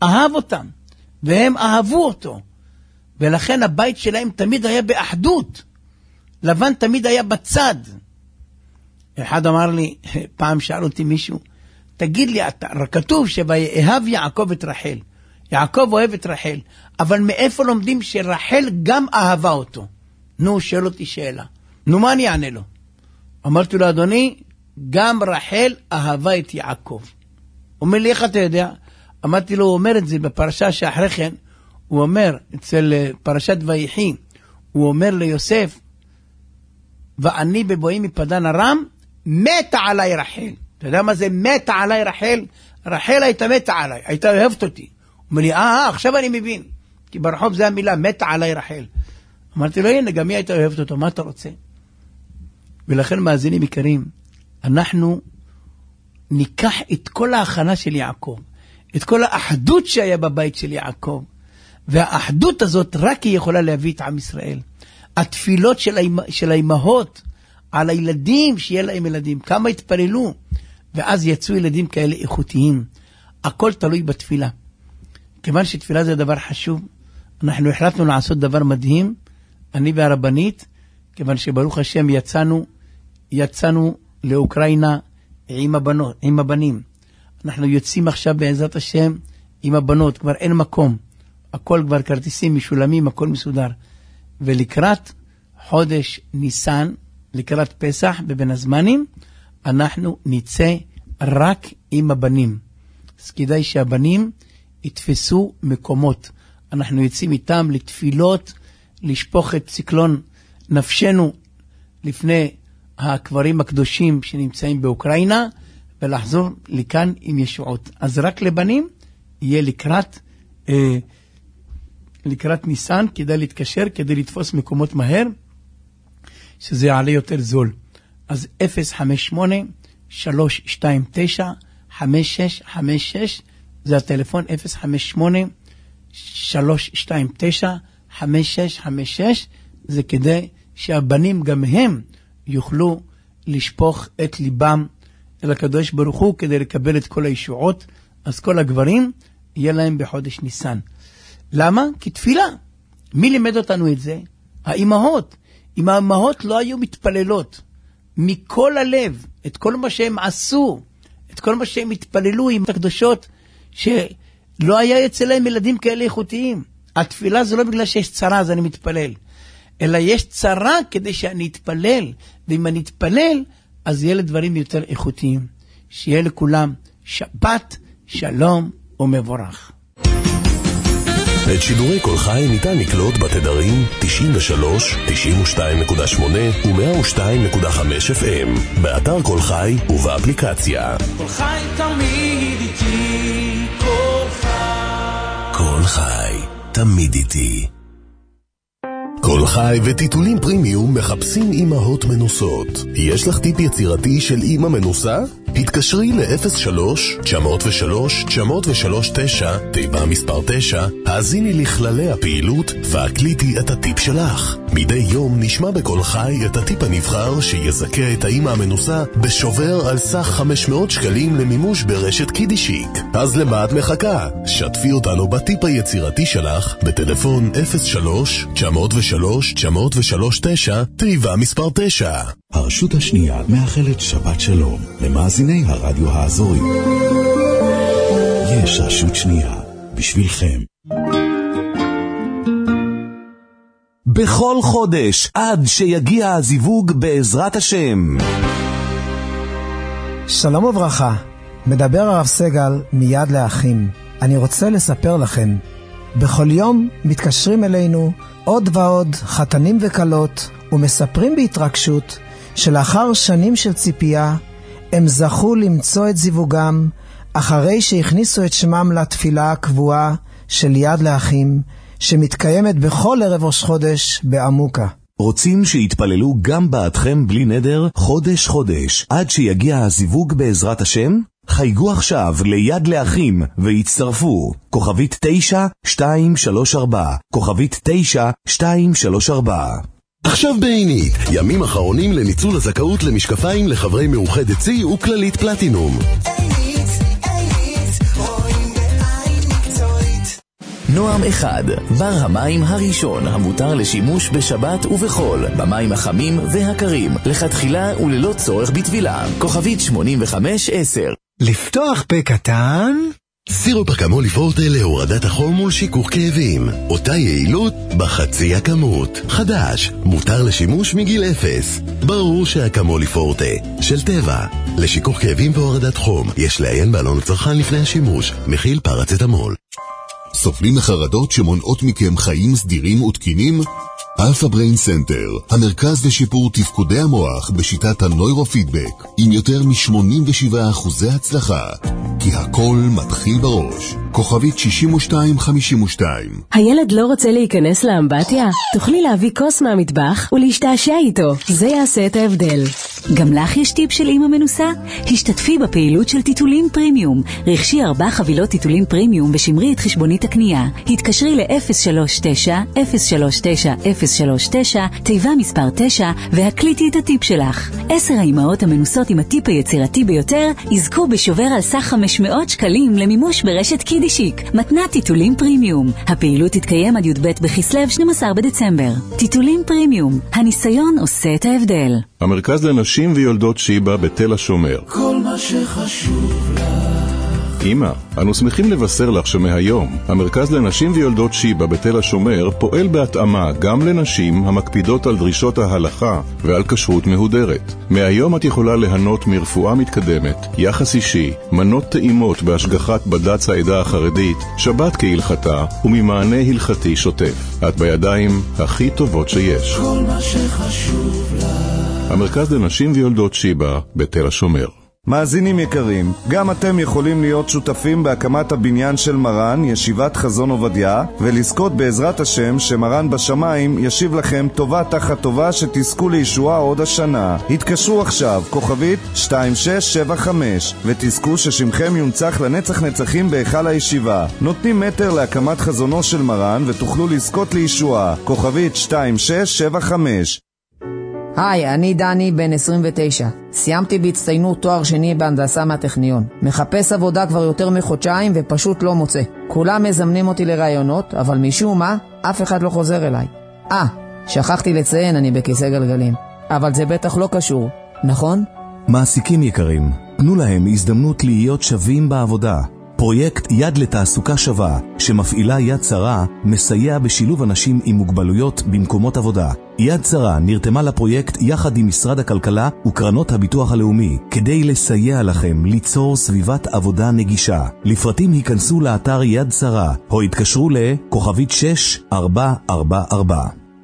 אהב אותם, והם אהבו אותו, ולכן הבית שלהם תמיד היה באחדות. לבן תמיד היה בצד. אחד אמר לי, פעם שאל אותי מישהו, תגיד לי, כתוב שאהב יעקב את רחל. יעקב אוהב את רחל, אבל מאיפה לומדים שרחל גם אהבה אותו? נו, שואל אותי שאלה. נו, מה אני אענה לו? אמרתי לו, אדוני, גם רחל אהבה את יעקב. אומר לי, איך אתה יודע? אמרתי לו, הוא אומר את זה בפרשה שאחרי כן, הוא אומר, אצל פרשת ויחי, הוא אומר ליוסף, ואני בבואי מפדן ארם, מתה עליי רחל. אתה יודע מה זה מתה עליי רחל? רחל הייתה מתה עליי, הייתה אוהבת אותי. הוא אומר לי, עכשיו אני מבין. כי ברחוב זה המילה, מתה עליי רחל. אמרתי לו, הנה, גם היא הייתה אוהבת אותו, מה אתה רוצה? ולכן מאזינים יקרים, אנחנו ניקח את כל ההכנה של יעקב, את כל האחדות שהיה בבית של יעקב, והאחדות הזאת רק היא יכולה להביא את עם ישראל. התפילות של האימהות על הילדים, שיהיה להם ילדים, כמה התפללו, ואז יצאו ילדים כאלה איכותיים. הכל תלוי בתפילה. כיוון שתפילה זה דבר חשוב, אנחנו החלטנו לעשות דבר מדהים, אני והרבנית, כיוון שברוך השם יצאנו לאוקראינה עם הבנים. אנחנו יוצאים עכשיו בעזרת השם עם הבנות, כבר אין מקום. הכל כבר כרטיסים משולמים, הכל מסודר. ולקראת חודש ניסן, לקראת פסח בבין הזמנים, אנחנו נצא רק עם הבנים. אז כדאי שהבנים יתפסו מקומות. אנחנו יוצאים איתם לתפילות, לשפוך את ציקלון נפשנו לפני הקברים הקדושים שנמצאים באוקראינה, ולחזור לכאן עם ישועות. אז רק לבנים יהיה לקראת ניסן, כדאי להתקשר, כדי לתפוס מקומות מהר, שזה יעלה יותר זול. אז 058-329-5656, זה הטלפון 058-329-5656, זה כדי שהבנים גם הם יוכלו לשפוך את ליבם אל הקדוש ברוך הוא, כדי לקבל את כל הישועות. אז כל הגברים יהיה להם בחודש ניסן. למה? כי תפילה. מי לימד אותנו את זה? האימהות. אם האימהות לא היו מתפללות מכל הלב, את כל מה שהם עשו, את כל מה שהם התפללו עם הקדושות, שלא היה אצלם ילדים כאלה איכותיים. התפילה זה לא בגלל שיש צרה אז אני מתפלל, אלא יש צרה כדי שאני אתפלל, ואם אני אתפלל אז יהיה לדברים יותר איכותיים. שיהיה לכולם שבת שלום ומבורך. את שידורי כל חי ניתן לקלוט בתדרים 93, 92.8 ו-102.5 FM, באתר כל חי ובאפליקציה. כל חי תמיד איתי, כל חי. כל חי תמיד איתי. כל חי וטיטולים פרימיום מחפשים אימהות מנוסות. יש לך טיפ יצירתי של אימא מנוסה? התקשרי ל-03-903-903-9, תיבה מספר 9, האזיני לכללי הפעילות והקליטי את הטיפ שלך. מדי יום נשמע בכל חי את הטיפ הנבחר שיזכה את האימא המנוסה בשובר על סך 500 שקלים למימוש ברשת קידישיק. אז למה את מחכה? שתפי אותנו בטיפ היצירתי שלך בטלפון 03-903-903-9, תיבה מספר 9. הרשות השנייה מאחלת שבת שלום למאזיני הרדיו האזורי. יש רשות שנייה בשבילכם. בכל חודש עד שיגיע הזיווג בעזרת השם. שלום וברכה, מדבר הרב סגל מיד לאחים. אני רוצה לספר לכם, בכל יום מתקשרים אלינו עוד ועוד חתנים וקלות ומספרים בהתרגשות שלאחר שנים של ציפייה הם זכו למצוא את זיווגם אחרי שהכניסו את שמם לתפילה הקבועה של יד לאחים שמתקיימת בכל ערב ראש חודש בעמוקה. רוצים שיתפללו גם בעדכם בלי נדר חודש חודש עד שיגיע הזיווג בעזרת השם? חייגו עכשיו ליד לאחים והצטרפו. כוכבית 9234, כוכבית 9234. עכשיו בעינית, ימים אחרונים לניצול הזכאות למשקפיים לחברי מאוחדת צי וכללית פלטינום. נועם אחד, בר המים הראשון המותר לשימוש בשבת ובחול, במים החמים והקרים, לכתחילה וללא צורך בטבילה. כוכבית 8510. לפתוח פה קטן? סירופ אקמולי פורטה להורדת החום מול שיכוך כאבים. אותה יעילות בחצי הכמות. חדש, מותר לשימוש מגיל 0. ברור שאקמולי פורטה של טבע. לשיכוך כאבים והורדת חום יש לעיין בעלון לצרכן לפני השימוש. מכיל פרצטמול. סובלים מחרדות שמונעות מכם חיים סדירים ותקינים? אלפא בריין סנטר, המרכז לשיפור תפקודי המוח בשיטת הנוירופידבק, עם יותר מ-87% הצלחה. כי הכל מתחיל בראש. כוכבית 6252. הילד לא רוצה להיכנס לאמבטיה? תוכלי להביא כוס מהמטבח ולהשתעשע איתו. זה יעשה את ההבדל. גם לך יש טיפ של אמא מנוסה? השתתפי בפעילות של טיטולים פרימיום. רכשי 4 חבילות טיטולים פרימיום ושמרי את חשבונית הקנייה. התקשרי ל-039-039-039, תיבה מספר 9, והקליטי את הטיפ שלך. 10 האימהות המנוסות עם הטיפ היצירתי ביותר יזכו בשובר על סך 500 שקלים למימוש ברשת קידישיק. מתנת טיטולים פרימיום. הפעילות תתקיים עד י"ב בכסלו 12 בדצמבר. טיטולים פרימיום. הניסיון עושה את ההבדל. המרכז לנשים ויולדות שיבה בתל השומר. כל מה שחשוב לך. אמא, אנו שמחים לבשר לך שמהיום המרכז לנשים ויולדות שיבה בתל השומר פועל בהתאמה גם לנשים המקפידות על דרישות ההלכה ועל כשרות מהודרת. מהיום את יכולה ליהנות מרפואה מתקדמת, יחס אישי, מנות טעימות בהשגחת בד"ץ העדה החרדית, שבת כהלכתה וממענה הלכתי שוטף. את בידיים הכי טובות שיש. כל מה שחשוב לך. המרכז לנשים ויולדות שיבה בתל השומר. מאזינים יקרים, גם אתם יכולים להיות שותפים בהקמת הבניין של מרן, ישיבת חזון עובדיה, ולזכות בעזרת השם שמרן בשמיים ישיב לכם טובה תחת טובה שתזכו לישועה עוד השנה. התקשרו עכשיו, כוכבית 2675, ותזכו ששמכם יונצח לנצח נצחים בהיכל הישיבה. נותנים מטר להקמת חזונו של מרן ותוכלו לזכות לישועה. כוכבית 2675. היי, אני דני, בן 29. סיימתי בהצטיינות תואר שני בהנדסה מהטכניון. מחפש עבודה כבר יותר מחודשיים ופשוט לא מוצא. כולם מזמנים אותי לרעיונות, אבל משום מה, אף אחד לא חוזר אליי. שכחתי לציין, אני בכיסא גלגלים. אבל זה בטח לא קשור, נכון? מעסיקים יקרים, תנו להם הזדמנות להיות שווים בעבודה. פרויקט יד לתעסוקה שווה, שמפעילה יד שרה, מסייע בשילוב אנשים עם מוגבלויות במקומות עבודה. יד שרה נרתמה לפרויקט יחד עם משרד הכלכלה וקרנות הביטוח הלאומי, כדי לסייע לכם ליצור סביבת עבודה נגישה. לפרטים היכנסו לאתר יד שרה, או התקשרו לכוכבית 6444.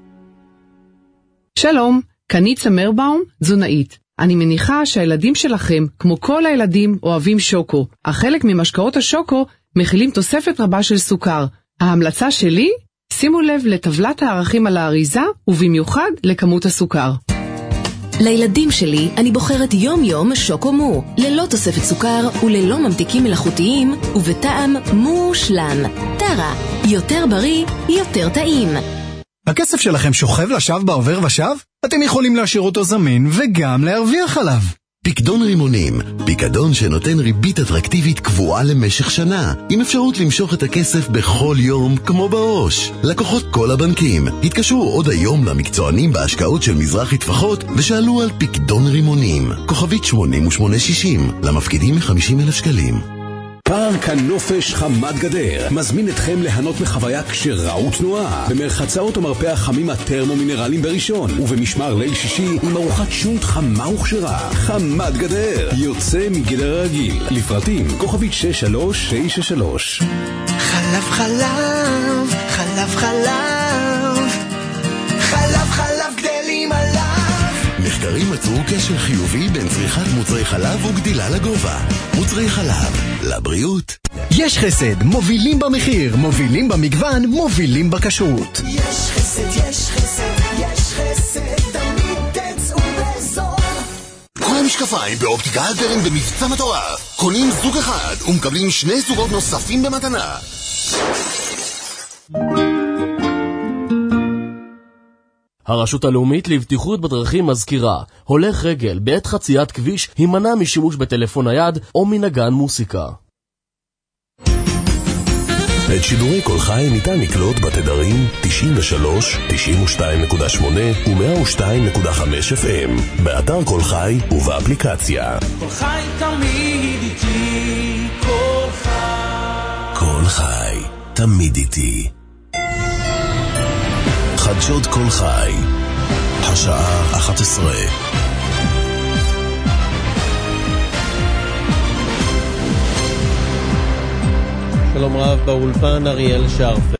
שלום, קנית סמרבאום, תזונאית. אני מניחה שהילדים שלכם, כמו כל הילדים, אוהבים שוקו. החלק ממשקאות השוקו מכילים תוספת רבה של סוכר. ההמלצה שלי? שימו לב לטבלת הערכים על האריזה, ובמיוחד לכמות הסוכר. לילדים שלי אני בוחרת יום יום שוקו מו, ללא תוספת סוכר וללא ממתיקים מלאכותיים, ובטעם מושלם. טרה, יותר בריא, יותר טעים. הכסף שלכם שוכב לשווא בעובר ושב? אתם יכולים להשאיר אותו זמין וגם להרוויח עליו. פיקדון רימונים, פיקדון שנותן ריבית אטרקטיבית קבועה למשך שנה, עם אפשרות למשוך את הכסף בכל יום כמו בראש. לקוחות כל הבנקים התקשרו עוד היום למקצוענים בהשקעות של מזרחי טפחות ושאלו על פיקדון רימונים. כוכבית 8860, למפקידים מ-50,000 שקלים. פארק הנופש חמת גדר מזמין אתכם ליהנות מחוויה כשרה ותנועה במרחצאות ומרפא החמים הטרמו-מינרליים בראשון, ובמשמר ליל שישי עם ארוחת שונט חמה וכשרה. חמת גדר יוצא מגדר הרגיל. לפרטים כוכבית 6393. חלב חלב, חלב חלב, חלב חלב גדלים עליו. מחקרים מצאו קשר חיובי בין צריכת מוצרי חלב וגדילה לגובה. מוצרי חלב, לבריאות. יש חסד, מובילים במחיר, מובילים במגוון, מובילים בכשרות. יש חסד, יש חסד, יש חסד, תמיד תצאו בזול. כל המשקפיים באופטיקה אלברין במבצע מטורף. קונים זוג אחד ומקבלים 2 זוגות נוספים במתנה. הרשות הלאומית לבטיחות בדרכים מזכירה, הולך רגל בעת חציית כביש הימנע משימוש בטלפון נייד או מנגן מוסיקה. את שידורי כל חי ניתן לקלוט בתדרים 93, 92.8 ו-102.5 FM, באתר כל חי ובאפליקציה. כל חי תמיד איתי, כל חי. כל חי, תמיד איתי. חדשות כל חי, השעה 11. שלום רב באולפן אריאל שרף.